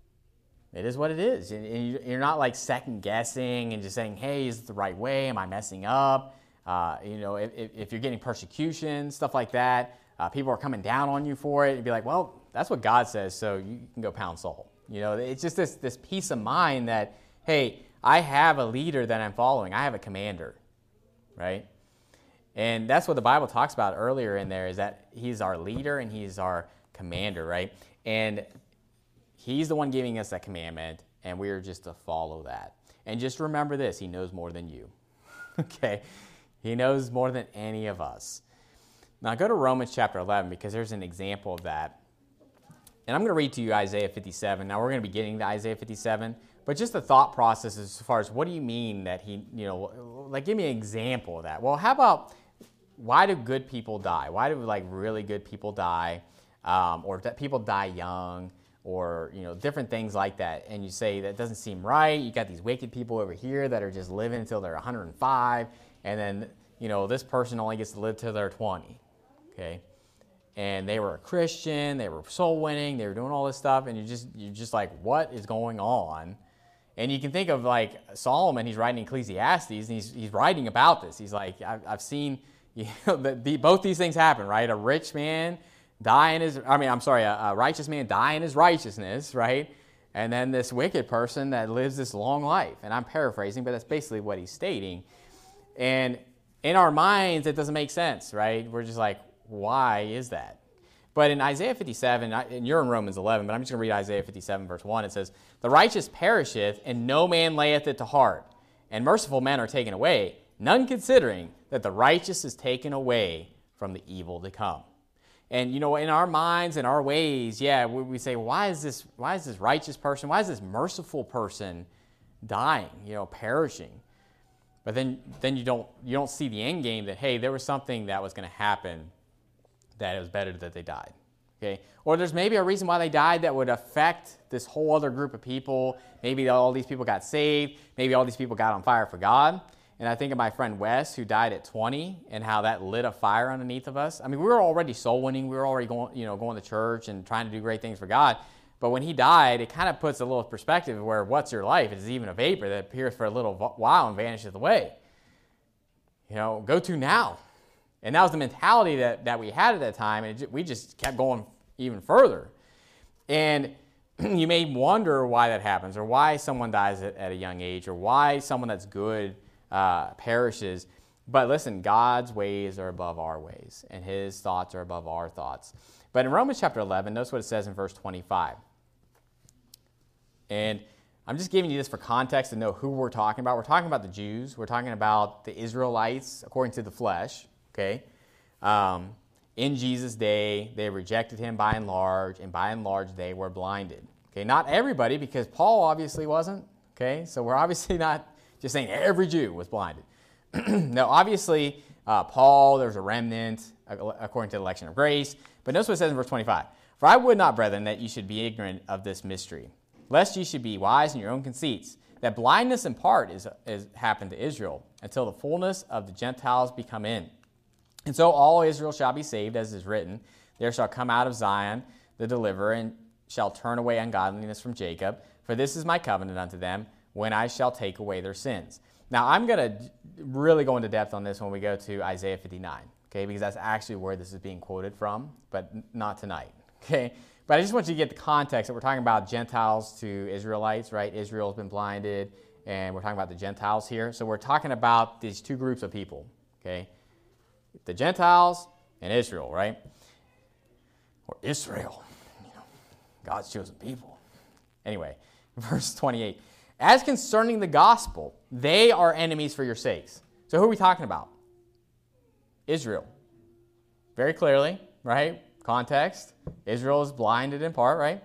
It is what it is. And you're not like second guessing and just saying, "Hey, is it the right way? Am I messing up?" Uh, you know, if, if you're getting persecution, stuff like that, uh, people are coming down on you for it. You'd be like, "Well, that's what God says, so you can go pound salt." You know, it's just this this peace of mind that, hey, I have a leader that I'm following. I have a commander, right? And that's what the Bible talks about earlier in there, is that he's our leader and he's our commander, right? And he's the one giving us that commandment, and we are just to follow that. And just remember this, he knows more than you, okay? He knows more than any of us. Now go to Romans chapter eleven, because there's an example of that. And I'm going to read to you Isaiah fifty-seven. Now, we're going to be getting to Isaiah fifty-seven, but just the thought process as far as what do you mean that he, you know, like give me an example of that. Well, how about why do good people die? Why do like really good people die? Um, or that people die young, or, you know, different things like that. And you say that doesn't seem right. You got these wicked people over here that are just living until they're one hundred five. And then, you know, this person only gets to live till they're twenty. Okay. And they were a Christian, they were soul winning, they were doing all this stuff, and you just you're just like, what is going on? And you can think of like Solomon. He's writing Ecclesiastes, and he's he's writing about this. He's like, I've, I've seen, you know, the, the, both these things happen, right? A rich man die in his, I mean, I'm sorry, a, a righteous man die in his righteousness, right? And then this wicked person that lives this long life. And I'm paraphrasing, but that's basically what he's stating. And in our minds, it doesn't make sense, right? We're just like, why is that? But in Isaiah fifty-seven, and you're in Romans eleven, but I'm just going to read Isaiah fifty-seven, verse one. It says, "The righteous perisheth, and no man layeth it to heart. And merciful men are taken away, none considering that the righteous is taken away from the evil to come." And, you know, in our minds and our ways, yeah, we, we say, why is this, why is this righteous person, why is this merciful person dying, you know, perishing? But then, then you don't, you don't see the end game that, hey, there was something that was going to happen that it was better that they died, okay? Or there's maybe a reason why they died that would affect this whole other group of people. Maybe all these people got saved. Maybe all these people got on fire for God. And I think of my friend Wes, who died at twenty, and how that lit a fire underneath of us. I mean, we were already soul winning. We were already going, you know, going to church and trying to do great things for God. But when he died, it kind of puts a little perspective where what's your life? It is even a vapor that appears for a little while and vanishes away. You know, go to now. And that was the mentality that, that we had at that time, and it, we just kept going even further. And you may wonder why that happens, or why someone dies at, at a young age, or why someone that's good uh, perishes. But listen, God's ways are above our ways, and his thoughts are above our thoughts. But in Romans chapter eleven, notice what it says in verse twenty-five. And I'm just giving you this for context to know who we're talking about. We're talking about the Jews. We're talking about the Israelites according to the flesh. Okay, um, in Jesus' day, they rejected him by and large, and by and large, they were blinded. Okay, not everybody, because Paul obviously wasn't. Okay, so we're obviously not just saying every Jew was blinded. Now, obviously, uh, Paul, there's a remnant according to the election of grace. But notice what it says in verse twenty-five. For I would not, brethren, that you should be ignorant of this mystery, lest ye should be wise in your own conceits, that blindness in part is, is happened to Israel, until the fullness of the Gentiles be come in. And so all Israel shall be saved, as is written, there shall come out of Zion the deliverer, and shall turn away ungodliness from Jacob. For this is my covenant unto them, when I shall take away their sins. Now, I'm going to really go into depth on this when we go to Isaiah fifty-nine, okay, because that's actually where this is being quoted from, but not tonight, okay? But I just want you to get the context that we're talking about Gentiles to Israelites, right? Israel's been blinded, and we're talking about the Gentiles here. So we're talking about these two groups of people, okay? The Gentiles and Israel, right? Or Israel, you know, God's chosen people. Anyway, verse twenty-eight. As concerning the gospel, they are enemies for your sakes. So who are we talking about? Israel. Very clearly, right? Context. Israel is blinded in part, right?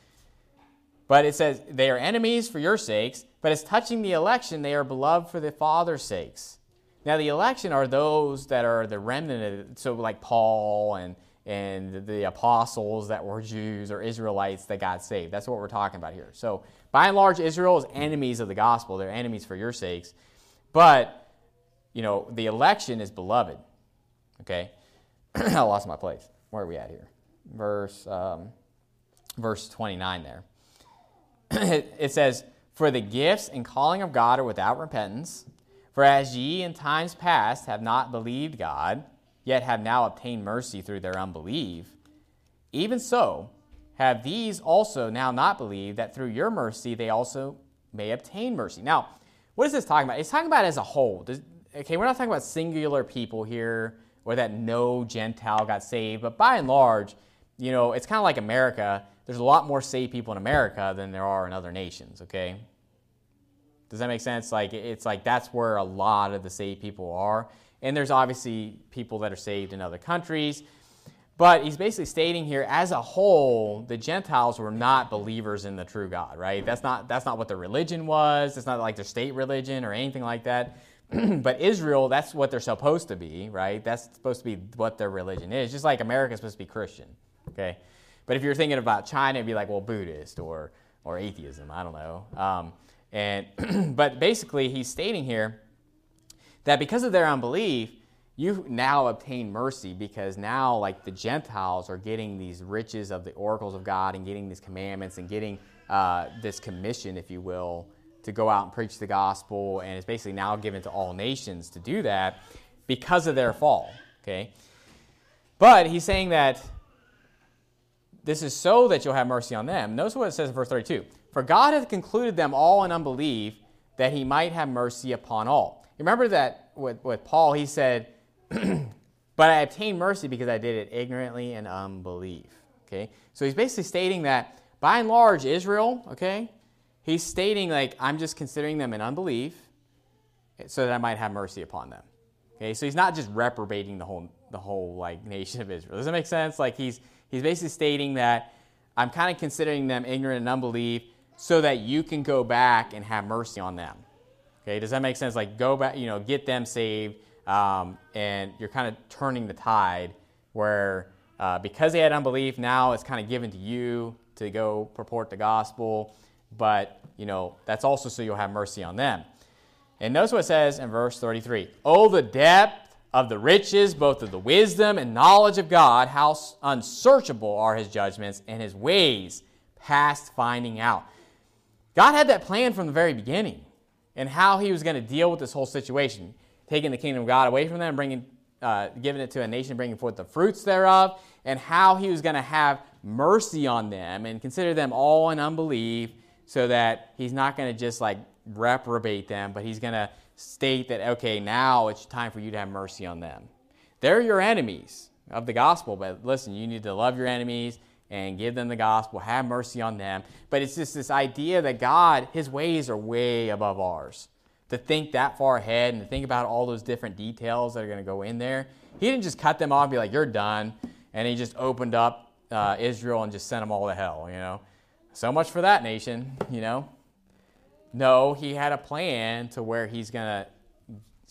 But it says, they are enemies for your sakes, but as touching the election, they are beloved for the Father's sakes. Now, the election are those that are the remnant, so like Paul and, and the apostles that were Jews or Israelites that got saved. That's what we're talking about here. So, by and large, Israel is enemies of the gospel. They're enemies for your sakes. But, you know, the election is beloved. Okay? I lost my place. Where are we at here? Verse, um, verse twenty-nine there. It says, for the gifts and calling of God are without repentance. For as ye in times past have not believed God, yet have now obtained mercy through their unbelief, even so have these also now not believed, that through your mercy they also may obtain mercy. Now, what is this talking about? It's talking about as a whole. Does, okay, we're not talking about singular people here, or that no Gentile got saved, but by and large, you know, it's kind of like America. There's a lot more saved people in America than there are in other nations, okay? Does that make sense? Like, it's like that's where a lot of the saved people are. And there's obviously people that are saved in other countries. But he's basically stating here, as a whole, the Gentiles were not believers in the true God, right? That's not that's not what their religion was. It's not like their state religion or anything like that. But Israel, that's what they're supposed to be, right? That's supposed to be what their religion is. Just like America's supposed to be Christian, okay? But if you're thinking about China, it'd be like, well, Buddhist or or atheism. I don't know. Um, and but basically, he's stating here that because of their unbelief, you now obtain mercy, because now, like, the Gentiles are getting these riches of the oracles of God and getting these commandments and getting uh, this commission, if you will, to go out and preach the gospel. And it's basically now given to all nations to do that because of their fall, okay? But he's saying that this is so that you'll have mercy on them. Notice what it says in verse thirty-two. For God hath concluded them all in unbelief, that he might have mercy upon all. Remember that with, with Paul, he said, but I obtained mercy because I did it ignorantly and unbelief. Okay? So he's basically stating that, by and large, Israel, okay, he's stating, like, I'm just considering them in unbelief so that I might have mercy upon them. Okay? So he's not just reprobating the whole, the whole like, nation of Israel. Does that make sense? Like, he's, he's basically stating that I'm kind of considering them ignorant and unbelief so that you can go back and have mercy on them. Okay, does that make sense? Like, go back, you know, get them saved, um, and you're kind of turning the tide where uh, because they had unbelief, now it's kind of given to you to go purport the gospel, but, you know, that's also so you'll have mercy on them. And notice what it says in verse thirty-three. Oh, the depth of the riches, both of the wisdom and knowledge of God, how unsearchable are his judgments and his ways past finding out. God had that plan from the very beginning, and how he was going to deal with this whole situation, taking the kingdom of God away from them, bringing, uh, giving it to a nation, bringing forth the fruits thereof, and how he was going to have mercy on them and consider them all in unbelief, so that he's not going to just like reprobate them, but he's going to state that, okay, now it's time for you to have mercy on them. They're your enemies of the gospel, but listen, you need to love your enemies and give them the gospel, have mercy on them. But it's just this idea that God, his ways are way above ours. To think that far ahead and to think about all those different details that are going to go in there. He didn't just cut them off and be like, you're done. And he just opened up uh, Israel and just sent them all to hell, you know. So much for that nation, you know. No, he had a plan to where he's going to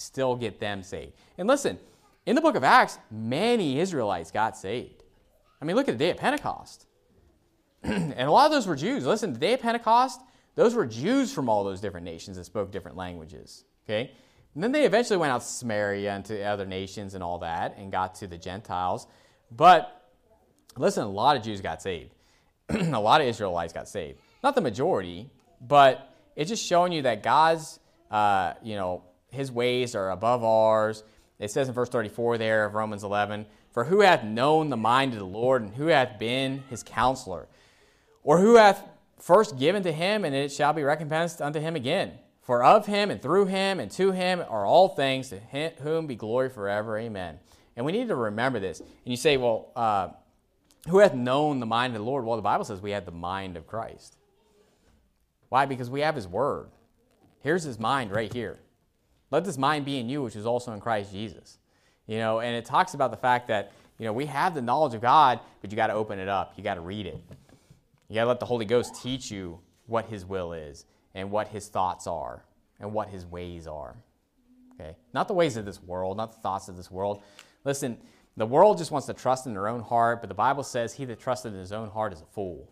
still get them saved. And listen, in the book of Acts, many Israelites got saved. I mean, look at the day of Pentecost. And a lot of those were Jews. Listen, the day of Pentecost, those were Jews from all those different nations that spoke different languages. Okay? And then they eventually went out to Samaria and to other nations and all that and got to the Gentiles. But listen, a lot of Jews got saved. A lot of Israelites got saved. Not the majority, but it's just showing you that God's, uh, you know, his ways are above ours. It says in verse thirty-four there of Romans eleven, for who hath known the mind of the Lord, and who hath been his counselor? Or who hath first given to him, and it shall be recompensed unto him again? For of him, and through him, and to him are all things, to him, whom be glory forever. Amen. And we need to remember this. And you say, well, uh, who hath known the mind of the Lord? Well, the Bible says we have the mind of Christ. Why? Because we have his word. Here's his mind right here. Let this mind be in you, which is also in Christ Jesus. You know, and it talks about the fact that, you know, we have the knowledge of God, but you got to open it up. You got to read it. You got to let the Holy Ghost teach you what his will is and what his thoughts are and what his ways are. Okay? Not the ways of this world, not the thoughts of this world. Listen, the world just wants to trust in their own heart, but the Bible says he that trusteth in his own heart is a fool.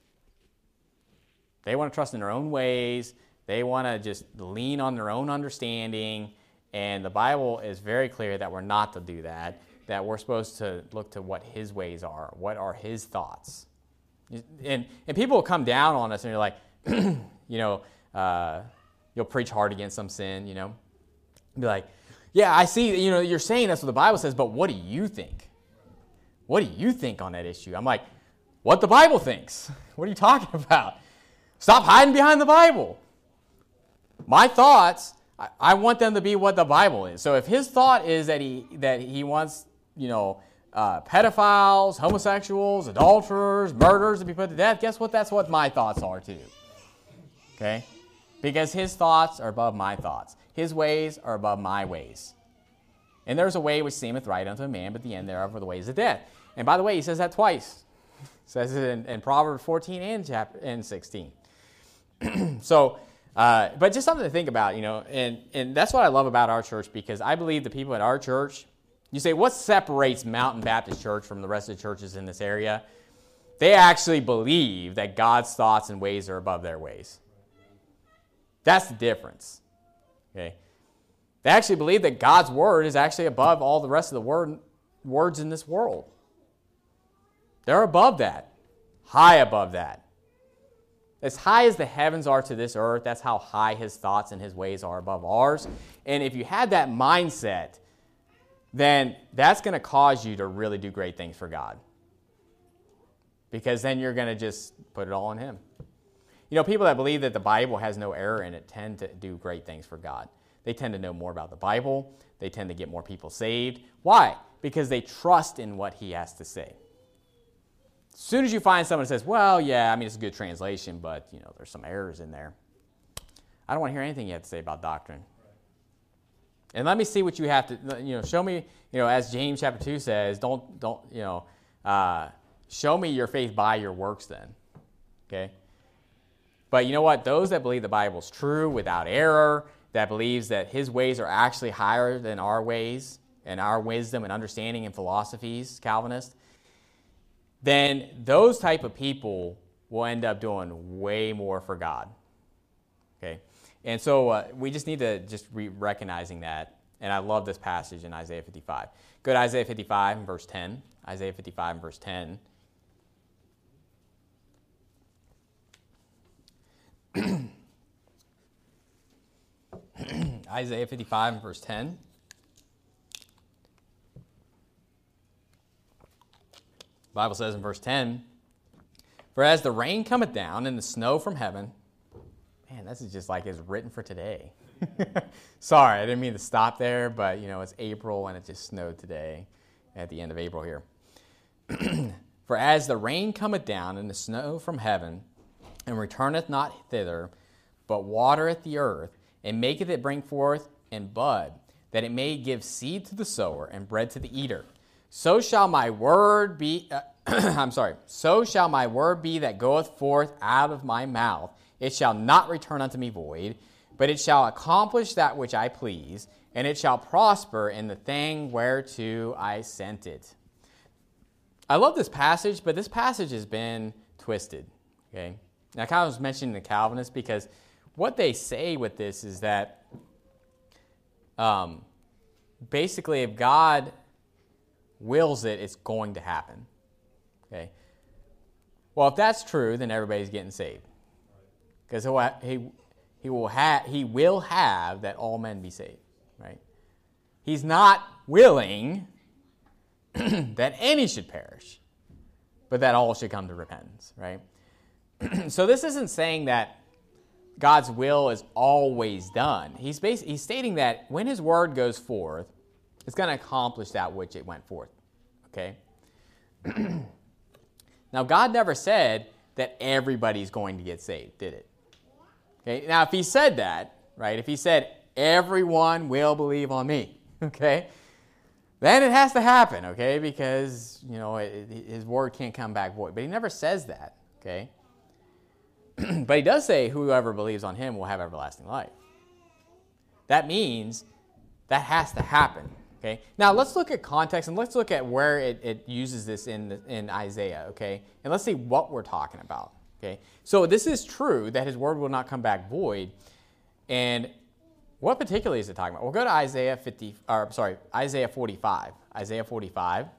They want to trust in their own ways. They want to just lean on their own understanding. And the Bible is very clear that we're not to do that, that we're supposed to look to what his ways are, what are his thoughts. And and people will come down on us and you're like, you know, uh, you'll preach hard against some sin, you know. Be like, yeah, I see, you know, you're saying that's what the Bible says, but what do you think? What do you think on that issue? I'm like, what the Bible thinks. What are you talking about? Stop hiding behind the Bible. My thoughts, I, I want them to be what the Bible is. So if his thought is that he that he wants, you know, uh, pedophiles, homosexuals, adulterers, murderers to be put to death, guess what? That's what my thoughts are too. Okay? Because his thoughts are above my thoughts. His ways are above my ways. And there's a way which seemeth right unto a man, but the end thereof are the ways of death. And by the way, he says that twice. He says it in, in Proverbs fourteen and chapter and sixteen. so, uh, but just something to think about, you know, and, and that's what I love about our church, because I believe the people at our church, you say, what separates Mountain Baptist Church from the rest of the churches in this area? They actually believe that God's thoughts and ways are above their ways. That's the difference. Okay? They actually believe that God's word is actually above all the rest of the word, words in this world. They're above that, high above that. As high as the heavens are to this earth, that's how high his thoughts and his ways are above ours. And if you had that mindset, then that's going to cause you to really do great things for God. Because then you're going to just put it all on him. You know, people that believe that the Bible has no error in it tend to do great things for God. They tend to know more about the Bible. They tend to get more people saved. Why? Because they trust in what he has to say. As soon as you find someone that says, well, yeah, I mean, it's a good translation, but, you know, there's some errors in there. I don't want to hear anything you have to say about doctrine. And let me see what you have to, you know, show me, you know, as James chapter two says, don't, don't, you know, uh, show me your faith by your works then. Okay? But you know what? Those that believe the Bible is true without error, that believes that his ways are actually higher than our ways and our wisdom and understanding and philosophies, Calvinists, then those type of people will end up doing way more for God. Okay? And so uh, we just need to just be recognizing that. And I love this passage in Isaiah fifty-five. Go to Isaiah fifty-five and verse ten. Isaiah fifty-five and verse ten. Isaiah fifty-five and verse ten. The Bible says in verse ten, for as the rain cometh down and the snow from heaven, man, this is just like it's written for today. Sorry, I didn't mean to stop there, but you know, it's April and it just snowed today at the end of April here. For as the rain cometh down and the snow from heaven, and returneth not thither, but watereth the earth, and maketh it bring forth and bud, that it may give seed to the sower and bread to the eater. So shall my word be, uh, I'm sorry, so shall my word be that goeth forth out of my mouth. It shall not return unto me void, but it shall accomplish that which I please, and it shall prosper in the thing whereto I sent it. I love this passage, but this passage has been twisted. Okay, now I kind of was mentioning the Calvinists because what they say with this is that um, basically if God wills it, it's going to happen. Okay. Well, if that's true, then everybody's getting saved, because he he will have he will have that all men be saved. Right. He's not willing that any should perish, but that all should come to repentance. Right. So this isn't saying that God's will is always done. He's bas- he's stating that when his word goes forth, it's going to accomplish that which it went forth. Okay? Now, God never said that everybody's going to get saved, did it? Okay? Now, if he said that, right, if he said, everyone will believe on me, okay, then it has to happen, okay, because, you know, it, it, his word can't come back void. But he never says that, okay? But he does say, whoever believes on him will have everlasting life. That means that has to happen. Okay. Now let's look at context and let's look at where it, it uses this in the, in Isaiah. Okay, and let's see what we're talking about. Okay, so this is true that his word will not come back void. And what particularly is it talking about? We'll go to Isaiah fifty. Or sorry, Isaiah forty-five. Isaiah forty-five,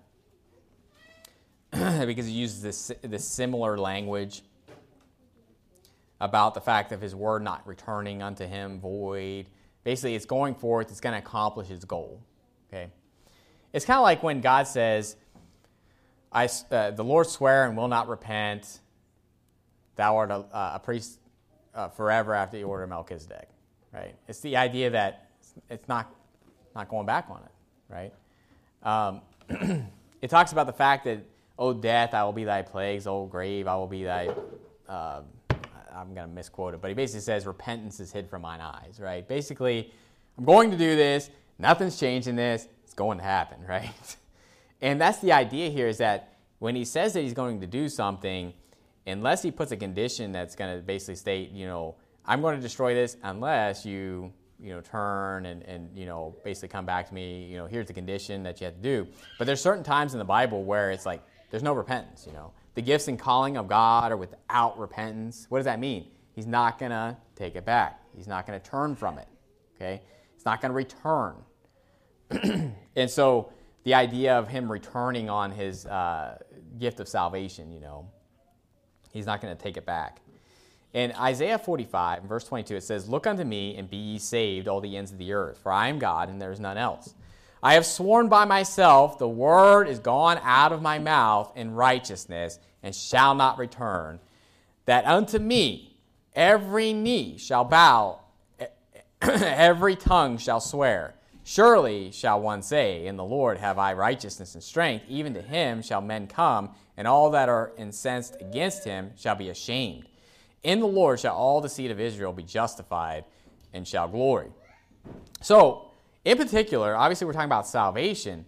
because he uses this this similar language about the fact of his word not returning unto him void. Basically, it's going forth. It's going to accomplish its goal. Okay, it's kind of like when God says, "I uh, the Lord swear and will not repent. Thou art a, a priest uh, forever after the order of Melchizedek." Right? It's the idea that it's not not going back on it. Right? Um, it talks about the fact that, "O death, I will be thy plagues. O grave, I will be thy." Uh, I'm going to misquote it, but he basically says, "Repentance is hid from mine eyes." Right? Basically, I'm going to do this. Nothing's changing this. It's going to happen, right? And that's the idea here, is that when he says that he's going to do something, unless he puts a condition that's going to basically state, you know, I'm going to destroy this unless you, you know, turn and, and, you know, basically come back to me, you know, here's the condition that you have to do. But there's certain times in the Bible where it's like, there's no repentance, you know. The gifts and calling of God are without repentance. What does that mean? He's not going to take it back. He's not going to turn from it, okay? It's not going to return. And so the idea of him returning on his uh, gift of salvation, you know, he's not going to take it back. In Isaiah forty-five, verse twenty-two, it says, "Look unto me, and be ye saved, all the ends of the earth, for I am God, and there is none else. I have sworn by myself, the word is gone out of my mouth in righteousness, and shall not return, that unto me every knee shall bow, every tongue shall swear. Surely shall one say, in the Lord have I righteousness and strength, even to him shall men come, and all that are incensed against him shall be ashamed. In the Lord shall all the seed of Israel be justified, and shall glory." So, in particular, obviously we're talking about salvation,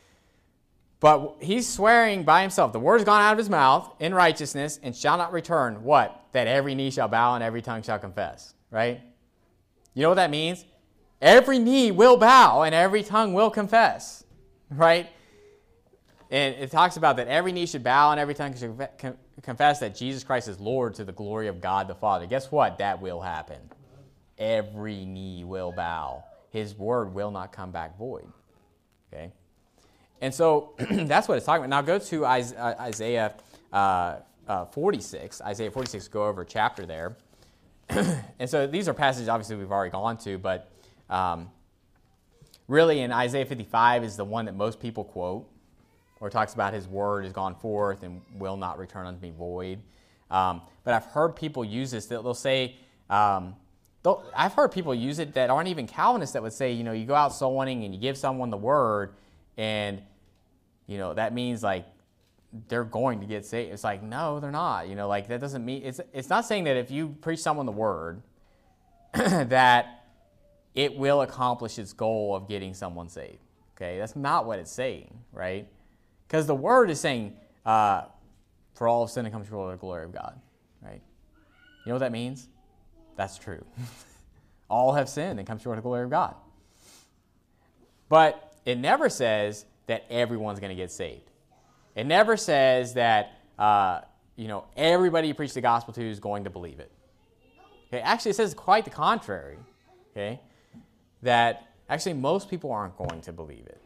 but he's swearing by himself, the word has gone out of his mouth in righteousness, and shall not return, what? That every knee shall bow, and every tongue shall confess, right? You know what that means? Every knee will bow and every tongue will confess, right? And it talks about that every knee should bow and every tongue should confess that Jesus Christ is Lord to the glory of God the Father. Guess what? That will happen. Every knee will bow. His word will not come back void. Okay? And so that's what it's talking about. Now go to Isaiah uh, uh, forty-six. Isaiah forty-six, go over a chapter there. And so these are passages obviously we've already gone to, but Um, really, in Isaiah fifty-five is the one that most people quote, where it talks about his word has gone forth and will not return unto me void. Um, but I've heard people use this. That they'll say, um, they'll, I've heard people use it that aren't even Calvinists that would say, you know, you go out soul winning and you give someone the word, and you know that means like they're going to get saved. It's like, no, they're not. You know, like that doesn't mean it's. It's not saying that if you preach someone the word that it will accomplish its goal of getting someone saved. Okay, that's not what it's saying, right? Because the word is saying, uh, for all of sin and come short of the glory of God, right? You know what that means? That's true. All have sinned and come short of the glory of God. But it never says that everyone's going to get saved. It never says that uh, you know everybody you preach the gospel to is going to believe it. Okay, actually, it says quite the contrary. Okay, that actually most people aren't going to believe it.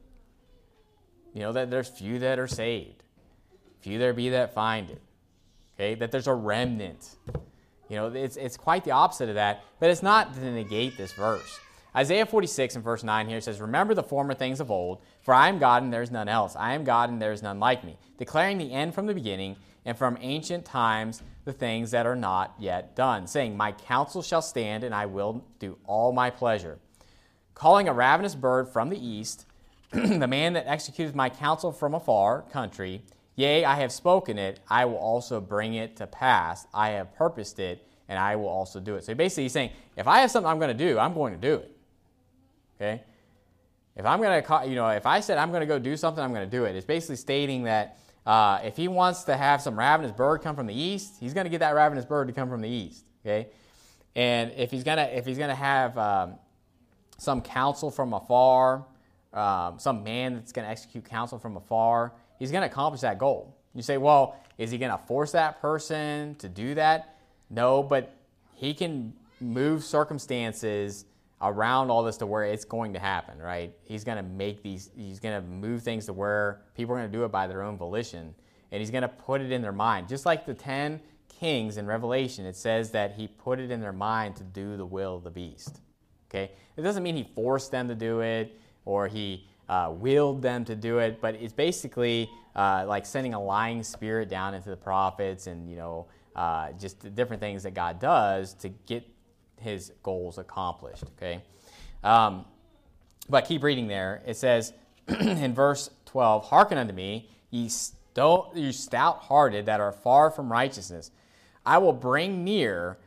You know that there's few that are saved, few there be that find it. Okay, that there's a remnant. You know, it's it's quite the opposite of that, but it's not to negate this verse. Isaiah forty-six and verse nine here says, "Remember the former things of old, for I am God and there is none else. I am God and there is none like me, declaring the end from the beginning and from ancient times the things that are not yet done, saying, my counsel shall stand and I will do all my pleasure. Calling a ravenous bird from the east, the man that executeth my counsel from a far country, yea, I have spoken it, I will also bring it to pass. I have purposed it, and I will also do it." So basically he's saying, if I have something I'm going to do, I'm going to do it. Okay? If I'm going to, you know, if I said I'm going to go do something, I'm going to do it. It's basically stating that uh, if he wants to have some ravenous bird come from the east, he's going to get that ravenous bird to come from the east. Okay? And if he's going to, if he's going to have um, some counsel from afar, um, some man that's going to execute counsel from afar, he's going to accomplish that goal. You say, well, is he going to force that person to do that? No, but he can move circumstances around all this to where it's going to happen, right? He's going to make these, he's going to move things to where people are going to do it by their own volition, and he's going to put it in their mind. Just like the ten kings in Revelation, it says that he put it in their mind to do the will of the beast, okay? It doesn't mean he forced them to do it or he uh, willed them to do it, but it's basically uh, like sending a lying spirit down into the prophets and, you know, uh, just the different things that God does to get his goals accomplished, okay? Um, but keep reading there. It says in verse twelve, "Hearken unto me, ye, sto- ye stout-hearted that are far from righteousness. I will bring near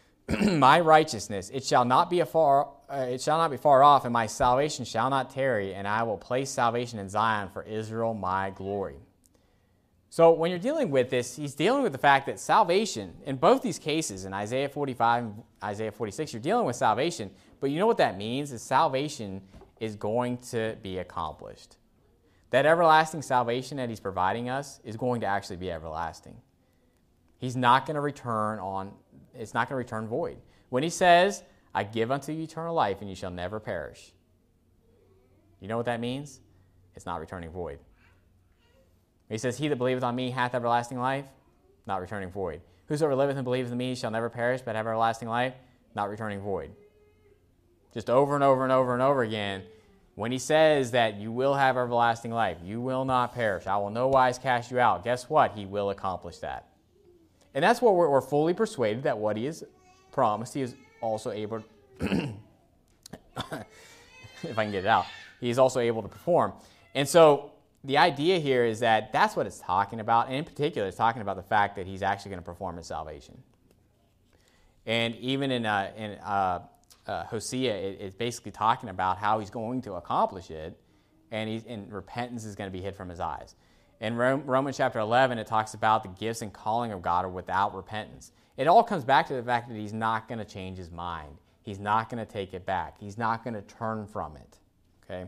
my righteousness. It shall not be afar, uh, it shall not be far off, and my salvation shall not tarry, and I will place salvation in Zion for Israel my glory." So when you're dealing with this, he's dealing with the fact that salvation, in both these cases, in Isaiah forty-five and Isaiah forty-six, you're dealing with salvation. But you know what that means? Is salvation is going to be accomplished. That everlasting salvation that he's providing us is going to actually be everlasting. He's not going to return on, it's not going to return void. When he says, "I give unto you eternal life, and you shall never perish," you know what that means? It's not returning void. He says, "He that believeth on me hath everlasting life," not returning void. "Whosoever liveth and believeth in me shall never perish, but have everlasting life," not returning void. Just over and over and over and over again, when he says that you will have everlasting life, you will not perish, I will no wise cast you out, guess what? He will accomplish that. And that's what we're, we're fully persuaded that what he has promised, he is also able, if I can get it out, he is also able to perform. And so the idea here is that that's what it's talking about. And in particular, it's talking about the fact that he's actually going to perform his salvation. And even in, uh, in uh, uh, Hosea, it, it's basically talking about how he's going to accomplish it, and, he's, and repentance is going to be hid from his eyes. In Rome, Romans chapter eleven, it talks about the gifts and calling of God are without repentance. It all comes back to the fact that he's not going to change his mind. He's not going to take it back. He's not going to turn from it. Okay?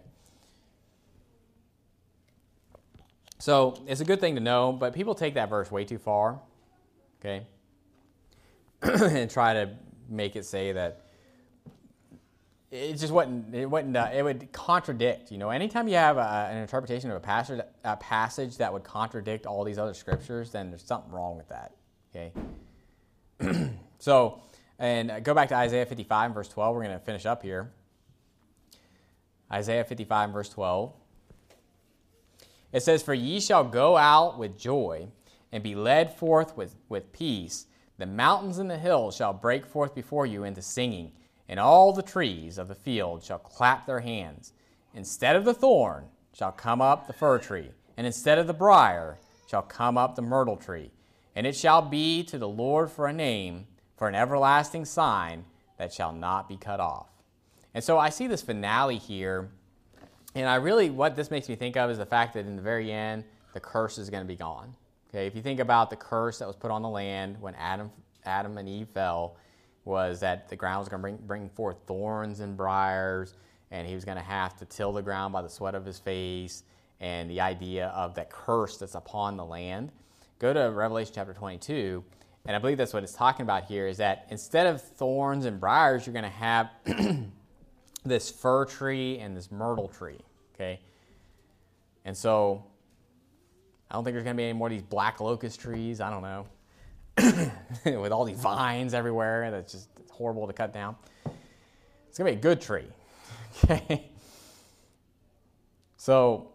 So it's a good thing to know, but people take that verse way too far, okay, and try to make it say that it just wouldn't, it wouldn't, uh, it would contradict, you know. Anytime you have a, an interpretation of a passage, a passage that would contradict all these other scriptures, then there's something wrong with that, okay. So, and go back to Isaiah fifty-five, verse twelve. We're going to finish up here. Isaiah fifty-five, verse twelve. It says, "For ye shall go out with joy, and be led forth with, with peace. The mountains and the hills shall break forth before you into singing, and all the trees of the field shall clap their hands. Instead of the thorn shall come up the fir tree, and instead of the briar shall come up the myrtle tree. And it shall be to the Lord for a name, for an everlasting sign that shall not be cut off." And so I see this finale here. And I really, what this makes me think of is the fact that in the very end, the curse is going to be gone. Okay, if you think about the curse that was put on the land when Adam, Adam and Eve fell, was that the ground was going to bring, bring forth thorns and briars, and he was going to have to till the ground by the sweat of his face, and the idea of that curse that's upon the land. Go to Revelation chapter twenty-two, and I believe that's what it's talking about here, is that instead of thorns and briars, you're going to have this fir tree and this myrtle tree, okay? And so I don't think there's going to be any more of these black locust trees. I don't know. With all these vines everywhere. That's just horrible to cut down. It's going to be a good tree. Okay? So,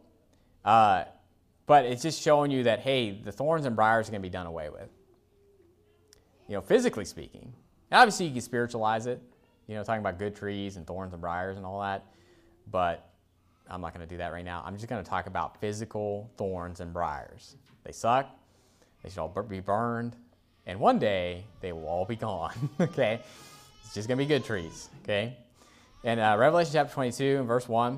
uh, but it's just showing you that, hey, the thorns and briars are going to be done away with. You know, physically speaking. And obviously you can spiritualize it. You know, talking about good trees and thorns and briars and all that. But I'm not going to do that right now. I'm just going to talk about physical thorns and briars. They suck. They should all be burned. And one day, they will all be gone. Okay? It's just going to be good trees. Okay? In uh, Revelation chapter twenty-two, and verse one,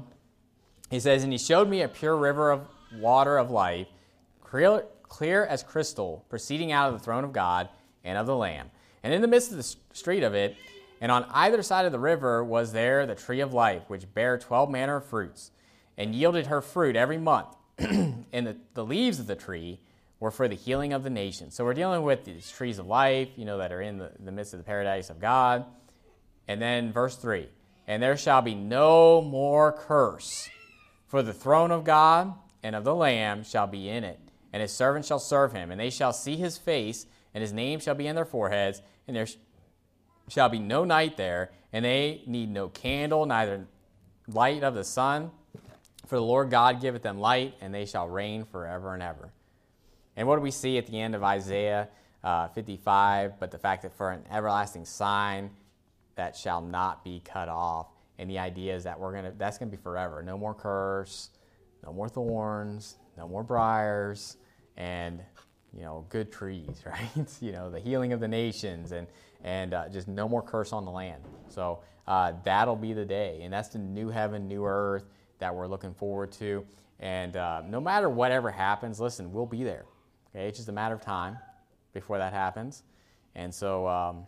he says, "And he showed me a pure river of water of life, clear, clear as crystal, proceeding out of the throne of God and of the Lamb. And in the midst of the street of it, and on either side of the river, was there the tree of life, which bare twelve manner of fruits, and yielded her fruit every month. And the, the leaves of the tree were for the healing of the nations." So we're dealing with these trees of life, you know, that are in the, the midst of the paradise of God. And then verse three, "And there shall be no more curse, for the throne of God and of the Lamb shall be in it, and his servants shall serve him, and they shall see his face, and his name shall be in their foreheads, and there sh- shall be no night there, and they need no candle, neither light of the sun, for the Lord God giveth them light, and they shall reign forever and ever." And what do we see at the end of Isaiah uh, fifty-five? But the fact that for an everlasting sign that shall not be cut off. And the idea is that we're gonna that's gonna be forever. No more curse, no more thorns, no more briars, and you know, good trees, right? You know, the healing of the nations, and and uh, just no more curse on the land. So uh, that'll be the day, and that's the new heaven, new earth that we're looking forward to. And uh, no matter whatever happens, listen, we'll be there. Okay, it's just a matter of time before that happens. And so, um,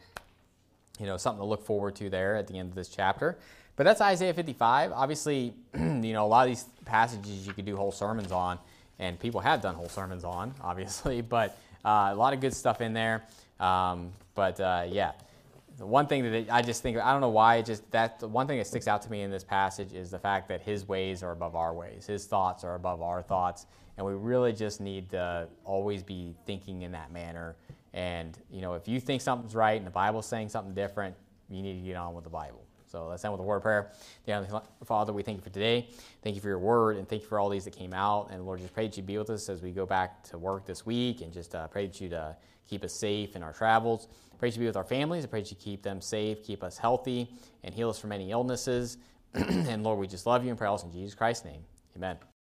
you know, something to look forward to there at the end of this chapter. But that's Isaiah fifty-five. Obviously, you know, a lot of these passages you could do whole sermons on, and people have done whole sermons on, obviously. But uh, a lot of good stuff in there. Um, but uh, yeah, the one thing that I just think, I don't know why, it just that the one thing that sticks out to me in this passage is the fact that his ways are above our ways. His thoughts are above our thoughts. And we really just need to always be thinking in that manner. And, you know, if you think something's right and the Bible's saying something different, you need to get on with the Bible. So let's end with a word of prayer. Dear Father, we thank you for today. Thank you for your word, and thank you for all these that came out. And Lord, just pray that you be with us as we go back to work this week, and just uh, pray that you to keep us safe in our travels. Pray that you be with our families. I pray that you keep them safe, keep us healthy, and heal us from any illnesses. And Lord, we just love you and pray also in Jesus Christ's name. Amen.